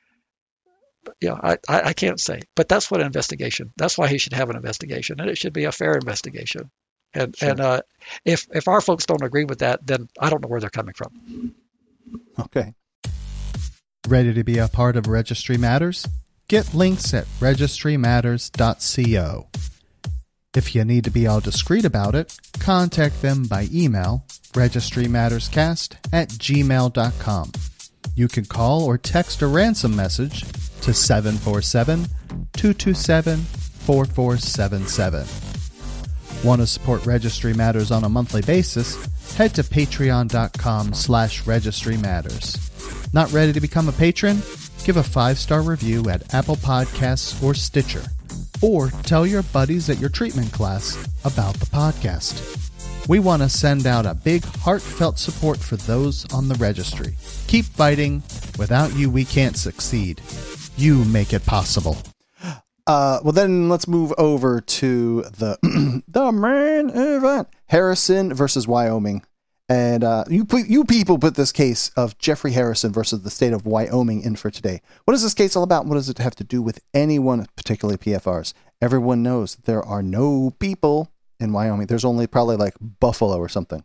Yeah, I, I, I can't say, but that's what an investigation. That's why he should have an investigation, and it should be a fair investigation. And sure. and uh, if if our folks don't agree with that, then I don't know where they're coming from. Okay. Ready to be a part of Registry Matters? Get links at registry matters dot co. If you need to be all discreet about it, contact them by email, registry matters cast at gmail dot com. You can call or text a ransom message to seven four seven, two two seven, four four seven seven. Want to support Registry Matters on a monthly basis? Head to patreon dot com slash registry matters. Not ready to become a patron? Give a five-star review at Apple Podcasts or Stitcher. Or tell your buddies at your treatment class about the podcast. We want to send out a big heartfelt support for those on the registry. Keep fighting. Without you, we can't succeed. You make it possible. Uh, well, then let's move over to the the main event: Harrison versus Wyoming. And uh, you put, you people put this case of Jeffrey Harrison versus the state of Wyoming in for today. What is this case all about? What does it have to do with anyone, particularly P F Rs? Everyone knows there are no people in Wyoming. There's only probably like Buffalo or something.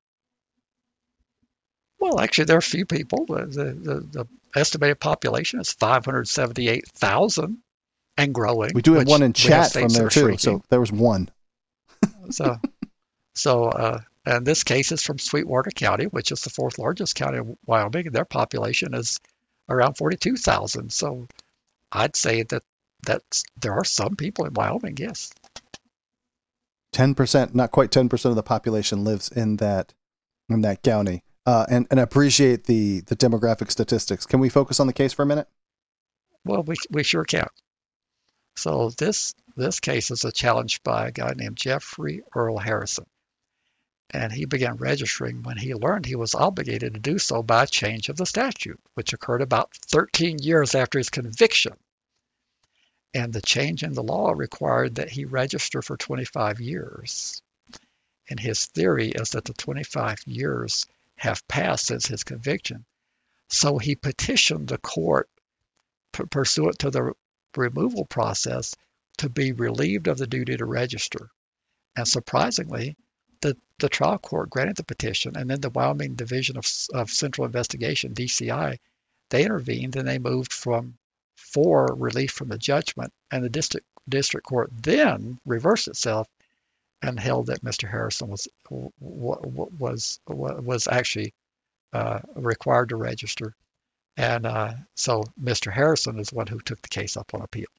Well, actually, there are a few people. The, the, the, the estimated population is five hundred seventy-eight thousand and growing. We do have one in chat from there too, shrinking. So there was one. so, so, uh, and this case is from Sweetwater County, which is the fourth largest county in Wyoming, and their population is around forty-two thousand. So I'd say that that's, there are some people in Wyoming, yes. ten percent, not quite ten percent of the population lives in that in that county. Uh, and, and appreciate the, the demographic statistics. Can we focus on the case for a minute? Well, we we sure can. So this this case is a challenge by a guy named Jeffrey Earl Harrison. And he began registering when he learned he was obligated to do so by a change of the statute, which occurred about thirteen years after his conviction. And the change in the law required that he register for twenty-five years. And his theory is that the twenty-five years have passed since his conviction. So he petitioned the court p- pursuant to the removal process to be relieved of the duty to register. And surprisingly, the, the trial court granted the petition, and then the Wyoming Division of, of Central Investigation, D C I, they intervened and they moved from for relief from the judgment, and the district district court then reversed itself and held that Mister Harrison was was was actually uh, required to register, and uh, so Mister Harrison is the one who took the case up on appeal.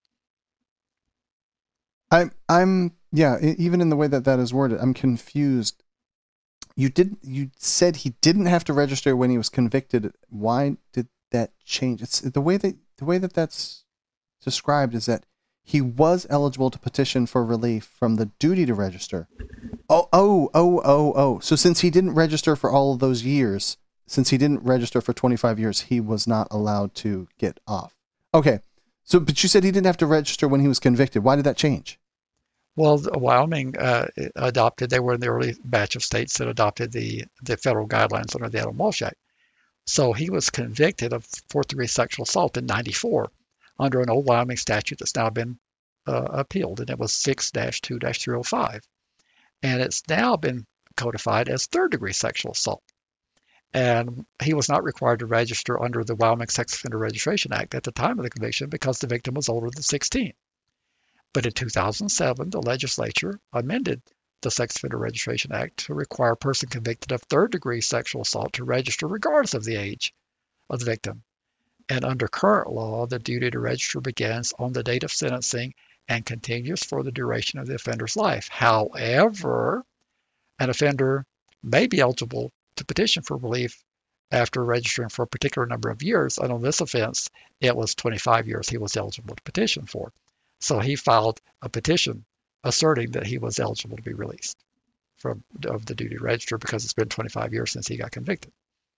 I'm I'm yeah. Even in the way that that is worded, I'm confused. You did you said he didn't have to register when he was convicted. Why did that change? It's the way that the way that that's described is that he was eligible to petition for relief from the duty to register. Oh, oh, oh, oh, oh. So since he didn't register for all of those years, since he didn't register for twenty-five years, he was not allowed to get off. Okay. So, but you said he didn't have to register when he was convicted. Why did that change? Well, Wyoming uh, adopted, they were in the early batch of states that adopted the, the federal guidelines under the Adam Walsh Act. So he was convicted of fourth degree sexual assault in ninety-four under an old Wyoming statute that's now been uh, appealed, and it was six dash two dash three oh five. And it's now been codified as third degree sexual assault. And he was not required to register under the Wyoming Sex Offender Registration Act at the time of the conviction because the victim was older than sixteen. But in two thousand seven, the legislature amended the Sex Offender Registration Act to require a person convicted of third-degree sexual assault to register regardless of the age of the victim. And under current law, the duty to register begins on the date of sentencing and continues for the duration of the offender's life. However, an offender may be eligible to petition for relief after registering for a particular number of years, and on this offense, it was twenty-five years he was eligible to petition for. So he filed a petition asserting that he was eligible to be released from of the duty to register because it's been twenty-five years since he got convicted.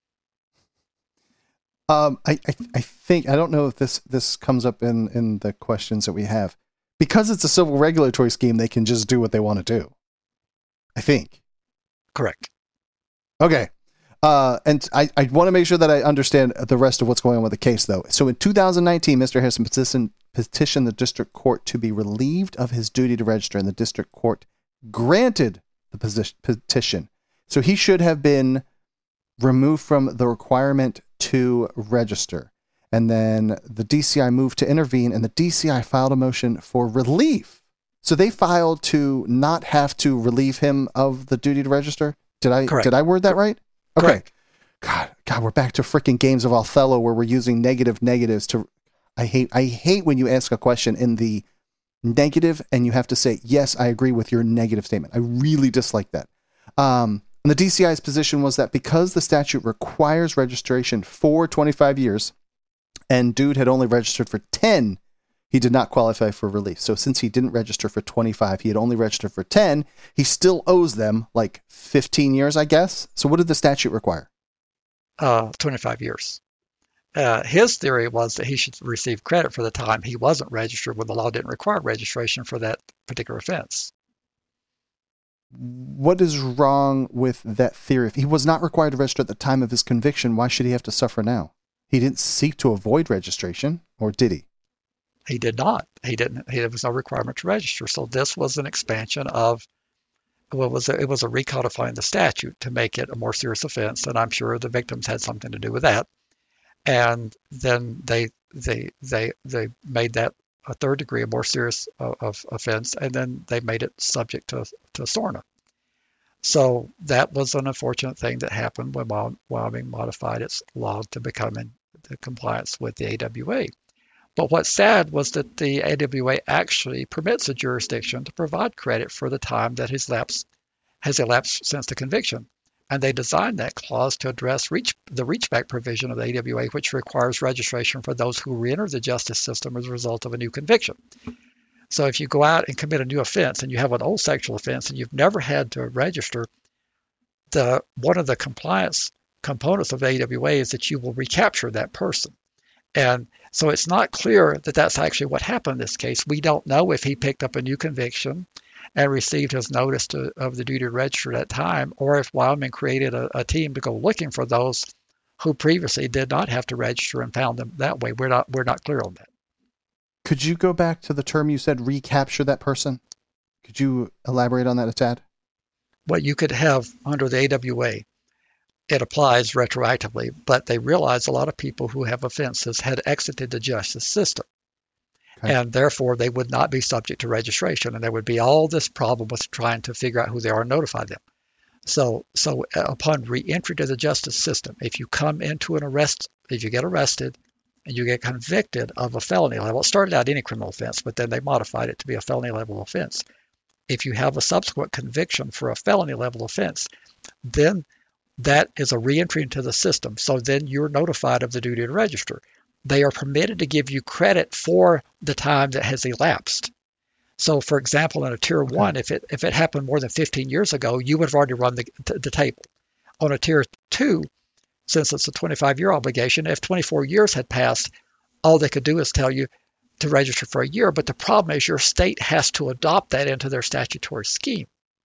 Um, I, I I think I don't know if this this comes up in in the questions that we have. Because it's a civil regulatory scheme, they can just do what they want to do. I think. Correct. Okay. Uh, and I, I want to make sure that I understand the rest of what's going on with the case, though. So in two thousand nineteen, Mister Harrison petitioned, petitioned the district court to be relieved of his duty to register, and the district court granted the position, petition. So he should have been removed from the requirement to register. And then the D C I moved to intervene, and the D C I filed a motion for relief. So they filed to not have to relieve him of the duty to register. Did I Correct. did I word that right? Okay. Correct. God, God, we're back to freaking games of Othello where we're using negative negatives to. I hate I hate when you ask a question in the negative and you have to say yes, I agree with your negative statement. I really dislike that. Um, And the D C I's position was that because the statute requires registration for twenty-five years, and dude had only registered for ten, he did not qualify for relief. So since he didn't register for twenty-five, he had only registered for ten, he still owes them like fifteen years, I guess. So what did the statute require? Uh, twenty-five years. Uh, his theory was that he should receive credit for the time he wasn't registered when the law didn't require registration for that particular offense. What is wrong with that theory? If he was not required to register at the time of his conviction, why should he have to suffer now? He didn't seek to avoid registration, or did he? He did not. He didn't. There was no requirement to register. So this was an expansion of, well, it was a, it was a recodifying the statute to make it a more serious offense, and I'm sure the victims had something to do with that. And then they they they they made that a third degree, a more serious uh, of offense, and then they made it subject to to SORNA. So that was an unfortunate thing that happened when Wyoming modified its law to become in compliance with the A W A. But what's sad was that the A W A actually permits a jurisdiction to provide credit for the time that has elapsed, has elapsed since the conviction. And they designed that clause to address reach, the reachback provision of the A W A, which requires registration for those who re-enter the justice system as a result of a new conviction. So if you go out and commit a new offense and you have an old sexual offense and you've never had to register, the one of the compliance components of the A W A is that you will recapture that person. And so it's not clear that that's actually what happened in this case. We don't know if he picked up a new conviction and received his notice to, of the duty to register at that time, or if Wyoming created a, a team to go looking for those who previously did not have to register and found them that way. We're not we're not clear on that. Could you go back to the term you said, recapture that person? Could you elaborate on that a tad? What you could have under the A W A, it applies retroactively, but they realize a lot of people who have offenses had exited the justice system. Okay. And therefore they would not be subject to registration, and there would be all this problem with trying to figure out who they are and notify them. So, so upon re-entry to the justice system, if you come into an arrest, if you get arrested and you get convicted of a felony level, it started out any criminal offense, but then they modified it to be a felony level offense. If you have a subsequent conviction for a felony level offense, then that is a re-entry into the system. So then you're notified of the duty to register. They are permitted to give you credit for the time that has elapsed. So, for example, in a tier okay. one, if it if it happened more than fifteen years ago, you would have already run the the table. On a tier two, since it's a twenty-five year obligation, if twenty-four years had passed, all they could do is tell you to register for a year. But the problem is your state has to adopt that into their statutory scheme.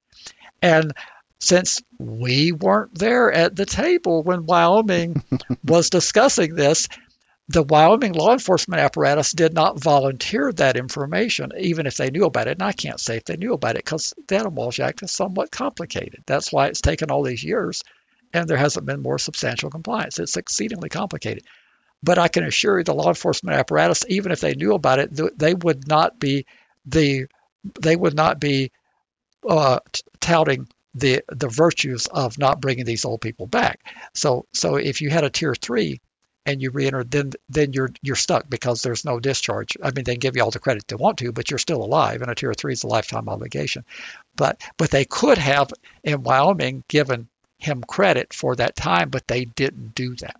And since we weren't there at the table when Wyoming was discussing this, the Wyoming law enforcement apparatus did not volunteer that information, even if they knew about it. And I can't say if they knew about it because the Adam Walsh Act is somewhat complicated. That's why it's taken all these years, and there hasn't been more substantial compliance. It's exceedingly complicated. But I can assure you the law enforcement apparatus, even if they knew about it, they would not be the they would not be uh, touting the the virtues of not bringing these old people back. So so if you had a tier three and you re-enter, then then you're you're stuck because there's no discharge. I mean, they give you all the credit they want to, but you're still alive, and a tier three is a lifetime obligation. But but they could have in Wyoming given him credit for that time, but they didn't do that.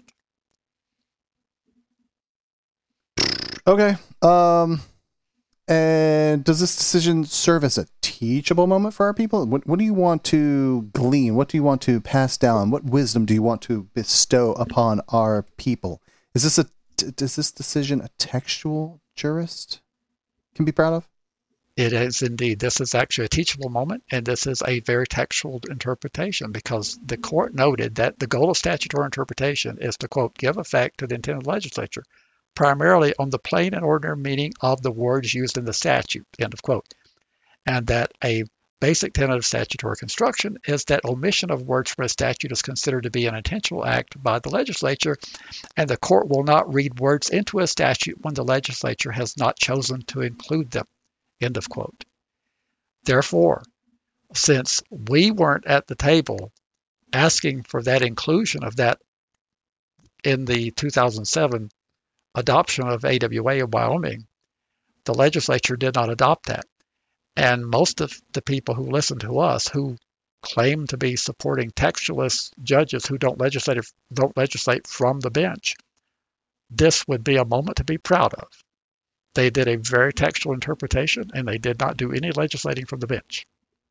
Okay. Um, and does this decision serve as a teachable moment for our people? What, what do you want to glean? What do you want to pass down? What wisdom do you want to bestow upon our people? Is this a, is this decision a textual jurist can be proud of? It is indeed. This is actually a teachable moment, and this is a very textual interpretation because the court noted that the goal of statutory interpretation is to, quote, give effect to the intent of the legislature, primarily on the plain and ordinary meaning of the words used in the statute, end of quote. And that a basic tenet of statutory construction is that omission of words from a statute is considered to be an intentional act by the legislature, and the court will not read words into a statute when the legislature has not chosen to include them, end of quote. Therefore, since we weren't at the table asking for that inclusion of that in the two thousand seven adoption of A W A in Wyoming, the legislature did not adopt that. And most of the people who listened to us, who claim to be supporting textualist judges who don't legislate don't legislate from the bench, this would be a moment to be proud of. They did a very textual interpretation, and they did not do any legislating from the bench.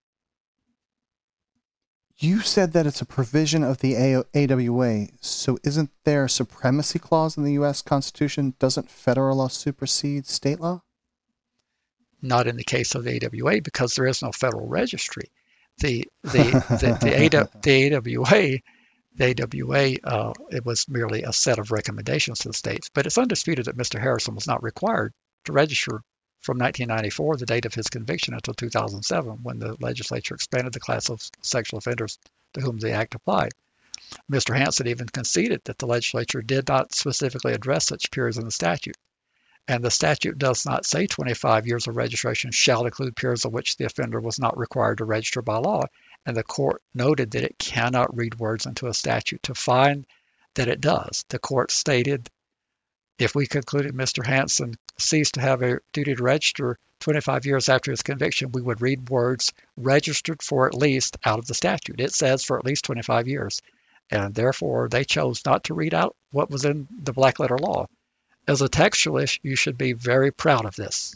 You said that it's a provision of the A W A, so isn't there a supremacy clause in the U S Constitution? Doesn't federal law supersede state law? Not in the case of the A W A, because there is no federal registry. The the the, the, A W, the A W A, the A W A, uh, it was merely a set of recommendations to the states. But it's undisputed that Mister Harrison was not required to register from nineteen ninety-four, the date of his conviction, until two thousand seven, when the legislature expanded the class of sexual offenders to whom the act applied. Mister Hansen even conceded that the legislature did not specifically address such periods in the statute. And the statute does not say twenty-five years of registration shall include periods of which the offender was not required to register by law. And the court noted that it cannot read words into a statute to find that it does. The court stated, if we concluded Mister Hansen ceased to have a duty to register twenty-five years after his conviction, we would read words registered for at least out of the statute. It says for at least twenty-five years. And therefore, they chose not to read out what was in the black letter law. As a textualist, you should be very proud of this.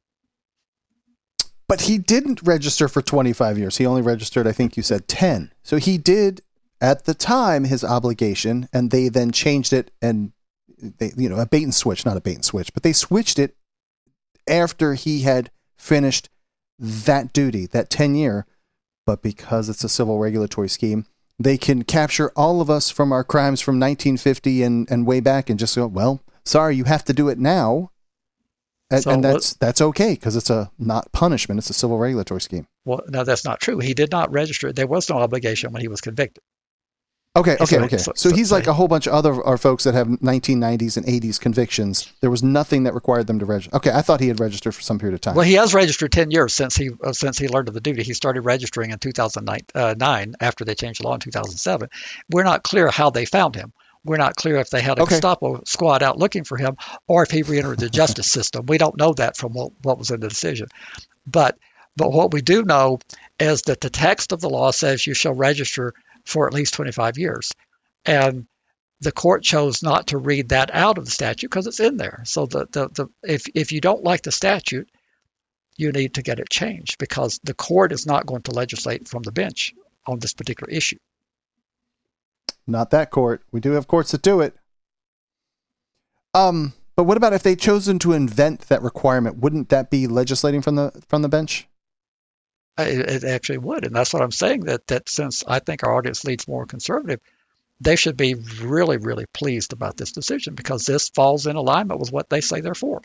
But he didn't register for twenty-five years. He only registered, I think you said, ten. So he did, at the time, his obligation, and they then changed it, and they, you know, a bait and switch, not a bait and switch, but they switched it after he had finished that duty, that ten year. But because it's a civil regulatory scheme, they can capture all of us from our crimes from nineteen fifty and, and way back and just go, well, sorry, you have to do it now. And, so and that's what, that's okay, because it's a not punishment. It's a civil regulatory scheme. Well, no, that's not true. He did not register. There was no obligation when he was convicted. Okay, okay, so, okay. So, so, so he's like a whole bunch of other our folks that have nineteen nineties and eighties convictions. There was nothing that required them to register. Okay, I thought he had registered for some period of time. Well, he has registered ten years since he uh, since he learned of the duty. He started registering in two thousand nine uh, after they changed the law in two thousand seven. We're not clear how they found him. We're not clear if they had a okay. Gestapo squad out looking for him or if he reentered the justice system. We don't know that from what, what was in the decision. But but what we do know is that the text of the law says you shall register for at least twenty-five years. And the court chose not to read that out of the statute because it's in there. So the, the, the if if you don't like the statute, you need to get it changed, because the court is not going to legislate from the bench on this particular issue. Not that court. We do have courts that do it. Um, but what about if they chosen to invent that requirement? Wouldn't that be legislating from the from the bench? It, it actually would, and that's what I'm saying. That that since I think our audience leads more conservative, they should be really, really pleased about this decision, because this falls in alignment with what they say they're for.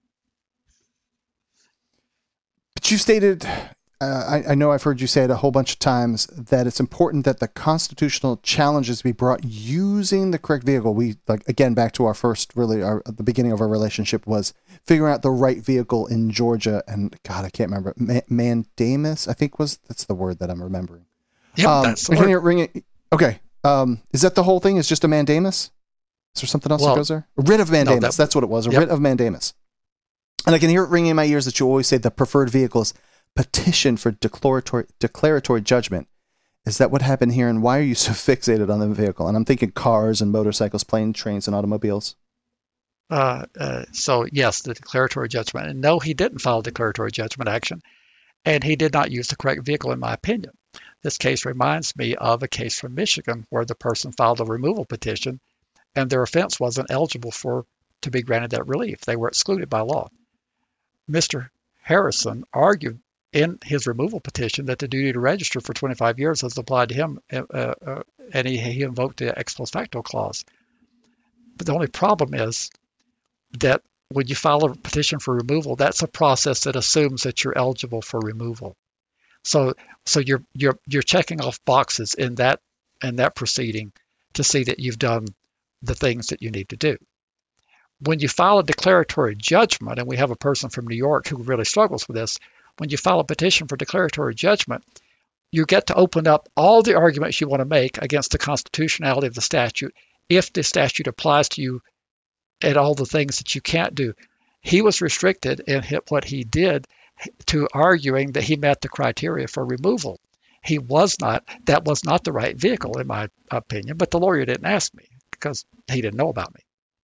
But you stated, uh, I, I know I've heard you say it a whole bunch of times, that it's important that the constitutional challenges be brought using the correct vehicle. We, like, again, back to our first, really, our, the beginning of our relationship was figuring out the right vehicle in Georgia. And God, I can't remember. Ma- mandamus, I think was, that's the word that I'm remembering. Yeah, um, that's the I can word. hear it ringing. Okay. Um, is that the whole thing? Is just a mandamus? Is there something else well, that goes there? A writ of mandamus. No, that, that's what it was. A yep. writ of mandamus. And I can hear it ringing in my ears that you always say the preferred vehicle is petition for declaratory declaratory judgment. Is that what happened here? And why are you so fixated on the vehicle? And I'm thinking cars and motorcycles, planes, trains, and automobiles. Uh, uh, so yes, the declaratory judgment. And no, he didn't file declaratory judgment action, and he did not use the correct vehicle, in my opinion. This case reminds me of a case from Michigan where the person filed a removal petition, and their offense wasn't eligible for to be granted that relief. They were excluded by law. Mister Harrison argued in his removal petition that the duty to register for twenty-five years has applied to him, uh, uh, and he, he invoked the ex post facto clause. But the only problem is that when you file a petition for removal, that's a process that assumes that you're eligible for removal. So, so you're you're you're checking off boxes in that in that proceeding to see that you've done the things that you need to do. When you file a declaratory judgment, and we have a person from New York who really struggles with this, when you file a petition for declaratory judgment, you get to open up all the arguments you want to make against the constitutionality of the statute if the statute applies to you and all the things that you can't do. He was restricted in what he did to arguing that he met the criteria for removal. he was not, that was not the right vehicle in my opinion, but the lawyer didn't ask me because he didn't know about me.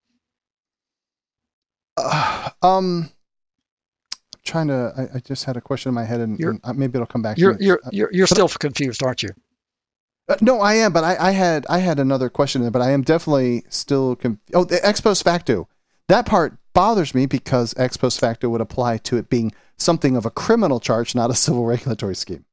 Uh, um, I'm trying to, I, I just had a question in my head and, and maybe it'll come back you're, to me. You're, you're, you're still confused, aren't you? Uh, no, I am, but I, I had I had another question, but I am definitely still confused. Oh, the ex post facto. That part bothers me because ex post facto would apply to it being something of a criminal charge, not a civil regulatory scheme.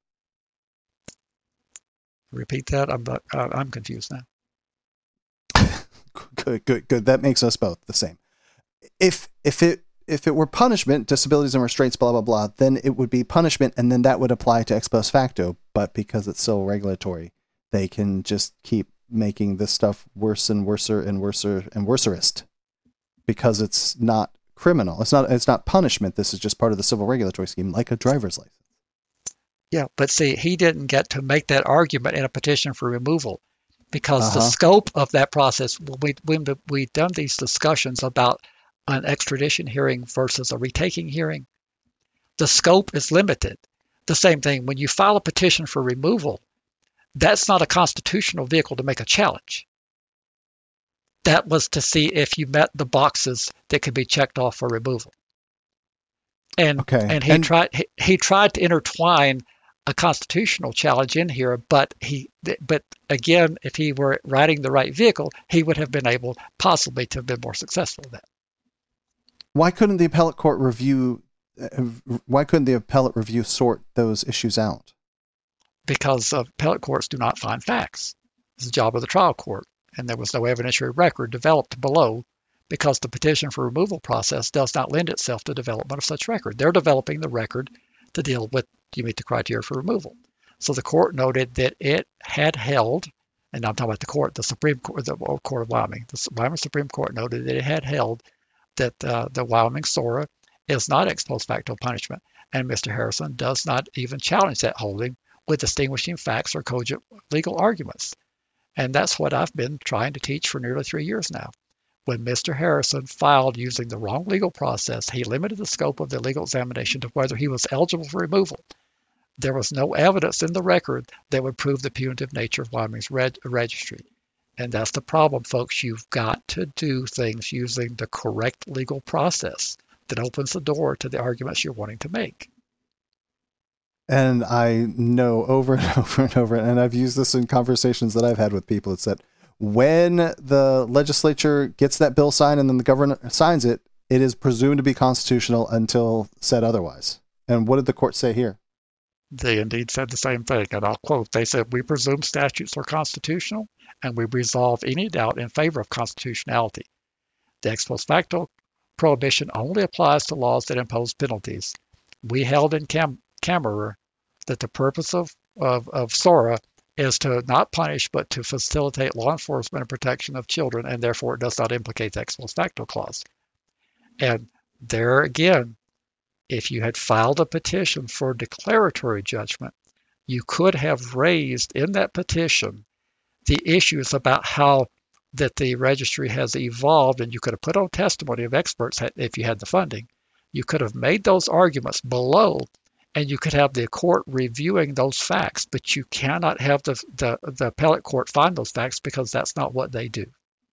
Repeat that. I'm uh, I'm confused now. Good, good, good. That makes us both the same. If if it if it were punishment, disabilities and restraints, blah blah blah, then it would be punishment, and then that would apply to ex post facto. But because it's civil regulatory, they can just keep making this stuff worse and worser and worser and worserist because it's not criminal. It's not, it's not punishment. This is just part of the civil regulatory scheme, like a driver's license. Yeah, but see, he didn't get to make that argument in a petition for removal because Uh-huh. the scope of that process, we, when we've done these discussions about an extradition hearing versus a retaking hearing, the scope is limited. The same thing, when you file a petition for removal, that's not a constitutional vehicle to make a challenge. That was to see if you met the boxes that could be checked off for removal. And Okay. and he And- tried he, he tried to intertwine a constitutional challenge in here, but he but again, if he were riding the right vehicle, he would have been able possibly to have been more successful in that. Why couldn't the appellate court review? Uh, why couldn't the appellate review sort those issues out? Because uh, appellate courts do not find facts. It's the job of the trial court, and there was no evidentiary record developed below because the petition for removal process does not lend itself to development of such record. They're developing the record to deal with you meet the criteria for removal. So the court noted that it had held, and I'm talking about the court, the Supreme Court, the Court of Wyoming, the Wyoming Supreme Court noted that it had held that uh, the Wyoming SORA is not ex post facto punishment, and Mister Harrison does not even challenge that holding with distinguishing facts or cogent legal arguments. And that's what I've been trying to teach for nearly three years now. When Mister Harrison filed using the wrong legal process, he limited the scope of the legal examination to whether he was eligible for removal. There was no evidence in the record that would prove the punitive nature of Wyoming's reg- registry. And that's the problem, folks. You've got to do things using the correct legal process that opens the door to the arguments you're wanting to make. And I know over and over and over, and I've used this in conversations that I've had with people, it's that when the legislature gets that bill signed and then the governor signs it, it is presumed to be constitutional until said otherwise. And what did the court say here? They indeed said the same thing, and I'll quote, they said, "We presume statutes are constitutional, and we resolve any doubt in favor of constitutionality. The ex post facto prohibition only applies to laws that impose penalties. We held in Cam- Kammerer that the purpose of, of, of SORA is to not punish, but to facilitate law enforcement and protection of children, and therefore it does not implicate the ex post facto clause." And there again, if you had filed a petition for declaratory judgment, you could have raised in that petition the issues about how that the registry has evolved, and you could have put on testimony of experts if you had the funding. You could have made those arguments below, and you could have the court reviewing those facts, but you cannot have the, the, the appellate court find those facts because that's not what they do.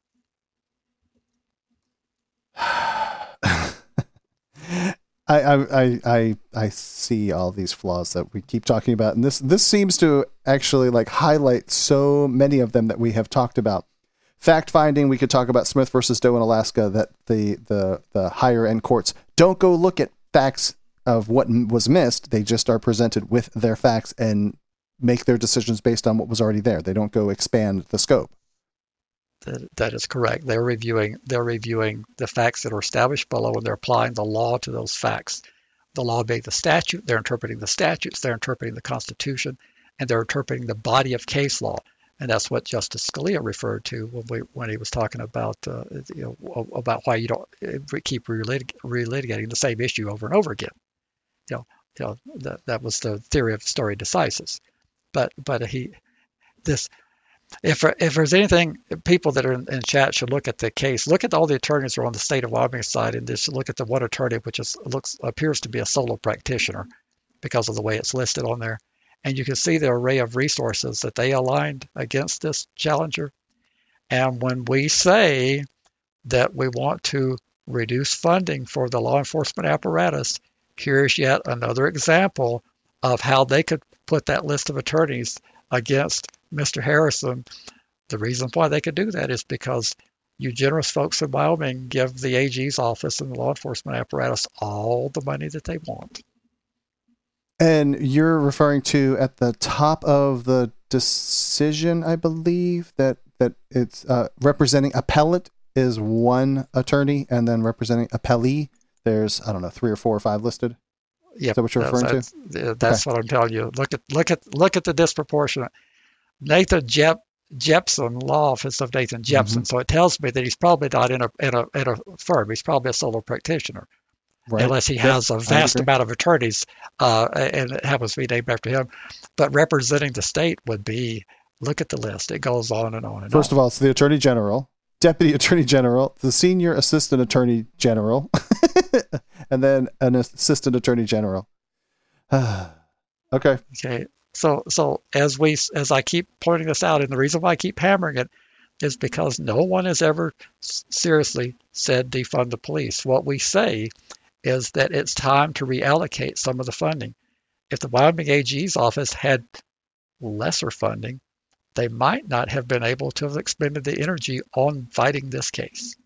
I, I, I, I see all these flaws that we keep talking about. And this, this seems to actually like highlight so many of them that we have talked about. Fact finding, we could talk about Smith versus Doe in Alaska, that the, the, the higher end courts don't go look at facts of what was missed. They just are presented with their facts and make their decisions based on what was already there. They don't go expand the scope. That, that is correct. They're reviewing they're reviewing the facts that are established below, and they're applying the law to those facts. The law being the statute, they're interpreting the statutes, they're interpreting the Constitution, and they're interpreting the body of case law. And that's what Justice Scalia referred to when we when he was talking about uh, you know about why you don't keep relit- relitigating the same issue over and over again. You know, you know that that was the theory of stare decisis. But but he this. If if there's anything, people that are in, in chat should look at the case. Look at all the attorneys who are on the state of Wyoming side, and just look at the one attorney, which is looks appears to be a solo practitioner because of the way it's listed on there. and you can see the array of resources that they aligned against this challenger. And when we say that we want to reduce funding for the law enforcement apparatus, here's yet another example of how they could put that list of attorneys against Mister Harrison. The reason why they could do that is because you generous folks in Wyoming give the A G's office and the law enforcement apparatus all the money that they want. And you're referring to at the top of the decision, I believe, that, that it's uh, representing appellate is one attorney, and then representing appellee, there's, I don't know, three or four or five listed. Yep, Is that what you're referring that's, to? That's okay. What I'm telling you. Look at look at look at the disproportionate. Nathan Jep Jepson, law office of Nathan Jepson. Mm-hmm. So it tells me that he's probably not in a in a in a firm. He's probably a solo practitioner, right. Unless he has yep. a vast amount of attorneys, uh, and it happens to be named after him. But representing the state would be. Look at the list. It goes on and on and First on. of all, it's the Attorney General, Deputy Attorney General, the Senior Assistant Attorney General, and then an Assistant Attorney General. okay. Okay. So, so as we, as I keep pointing this out, and the reason why I keep hammering it is because no one has ever seriously said defund the police. What we say is that it's time to reallocate some of the funding. If the Wyoming A G's office had lesser funding, they might not have been able to have expended the energy on fighting this case.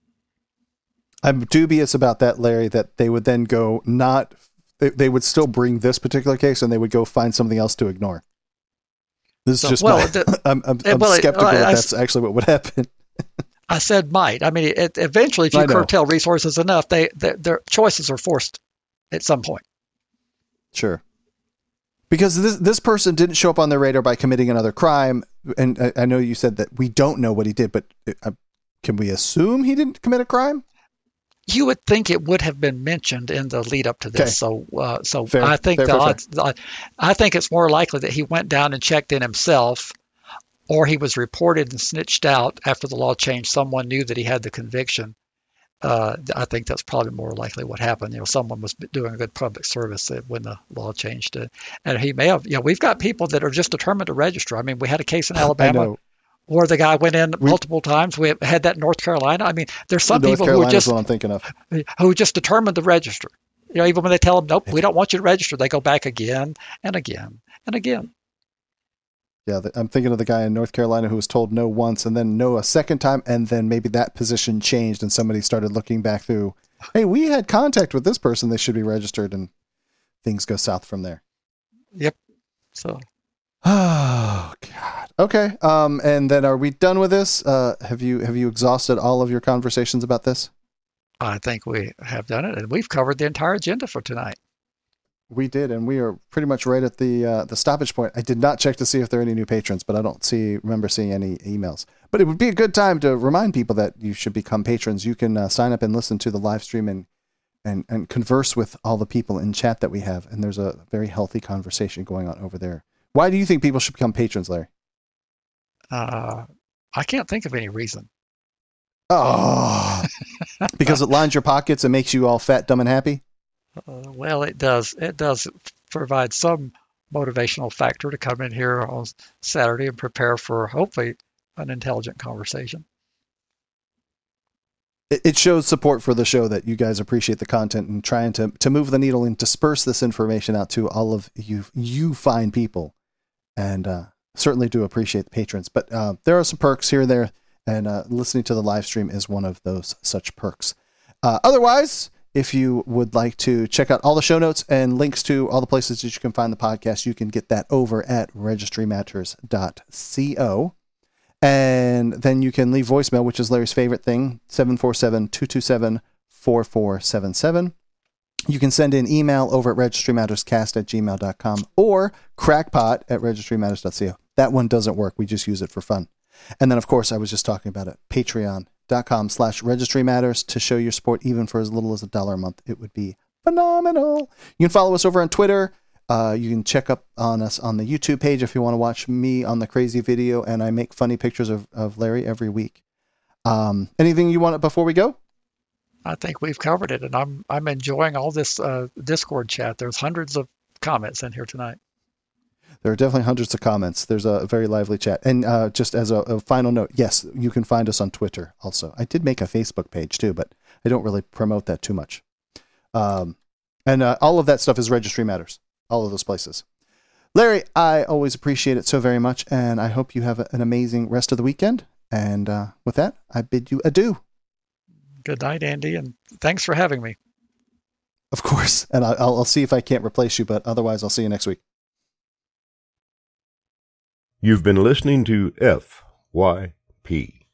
I'm dubious about that, Larry, that they would then go not, they, they would still bring this particular case and they would go find something else to ignore. This is so, just well, my, the, I'm, I'm, I'm well, skeptical uh, that I, that's actually what would happen. I said might. I mean, it, eventually, if you curtail resources enough, they, they their choices are forced at some point. Sure. Because this this person didn't show up on their radar by committing another crime, and I, I know you said that we don't know what he did, but uh, can we assume he didn't commit a crime? You would think it would have been mentioned in the lead up to this. Okay. So, uh, so fair, I think fair, the fair, odds, fair. I think it's more likely that he went down and checked in himself, or he was reported and snitched out after the law changed. Someone knew that he had the conviction. Uh, I think that's probably more likely what happened. You know, someone was doing a good public service when the law changed it, and he may have. You know, we've got people that are just determined to register. I mean, we had a case in Alabama where the guy went in we, multiple times. We had that in North Carolina. I mean, there's some North people Carolina who are just is what I'm thinking of. who just determined to register. You know, even when they tell them, nope, we don't want you to register, they go back again and again and again. Yeah, I'm thinking of the guy in North Carolina who was told no once and then no a second time, and then maybe that position changed and somebody started looking back through, hey, we had contact with this person, they should be registered, and things go south from there. Yep. So. Oh, God. Okay. Um, and then are we done with this? Uh, have you have you exhausted all of your conversations about this? I think we have done it, and we've covered the entire agenda for tonight. We did, and we are pretty much right at the uh, the stoppage point. I did not check to see if there are any new patrons, but I don't see remember seeing any emails. But it would be a good time to remind people that you should become patrons. You can uh, sign up and listen to the live stream and, and and converse with all the people in chat that we have. And there's a very healthy conversation going on over there. Why do you think people should become patrons, Larry? Uh, I can't think of any reason. Oh, because it lines your pockets and makes you all fat, dumb, and happy? Uh, well, it does. It does provide some motivational factor to come in here on Saturday and prepare for hopefully an intelligent conversation. It shows support for the show that you guys appreciate the content and trying to, to move the needle and disperse this information out to all of you, you fine people. And uh, certainly do appreciate the patrons. But uh, there are some perks here and there, and uh, listening to the live stream is one of those such perks. Uh, otherwise, if you would like to check out all the show notes and links to all the places that you can find the podcast, you can get that over at registry matters dot co. And then you can leave voicemail, which is Larry's favorite thing, seven four seven, two two seven, four four seven seven. You can send in email over at registry matters cast at gmail dot com or crackpot at registry matters dot co. That one doesn't work. We just use it for fun. And then, of course, I was just talking about it, patreon dot com slash registry matters to show your support even for as little as a dollar a month. It would be phenomenal. You can follow us over on Twitter. Uh, you can check up on us on the YouTube page if you want to watch me on the crazy video, and I make funny pictures of, of Larry every week. Um, anything you want before we go? I think we've covered it, and I'm I'm enjoying all this uh, Discord chat. There's hundreds of comments in here tonight. There are definitely hundreds of comments. There's a very lively chat. And uh, just as a, a final note, yes, you can find us on Twitter also. I did make a Facebook page too, but I don't really promote that too much. Um, and uh, all of that stuff is Registry Matters, all of those places. Larry, I always appreciate it so very much, and I hope you have an amazing rest of the weekend. And uh, with that, I bid you adieu. Good night, Andy, and thanks for having me. Of course. And I'll, I'll see if I can't replace you, but otherwise I'll see you next week. You've been listening to F Y P.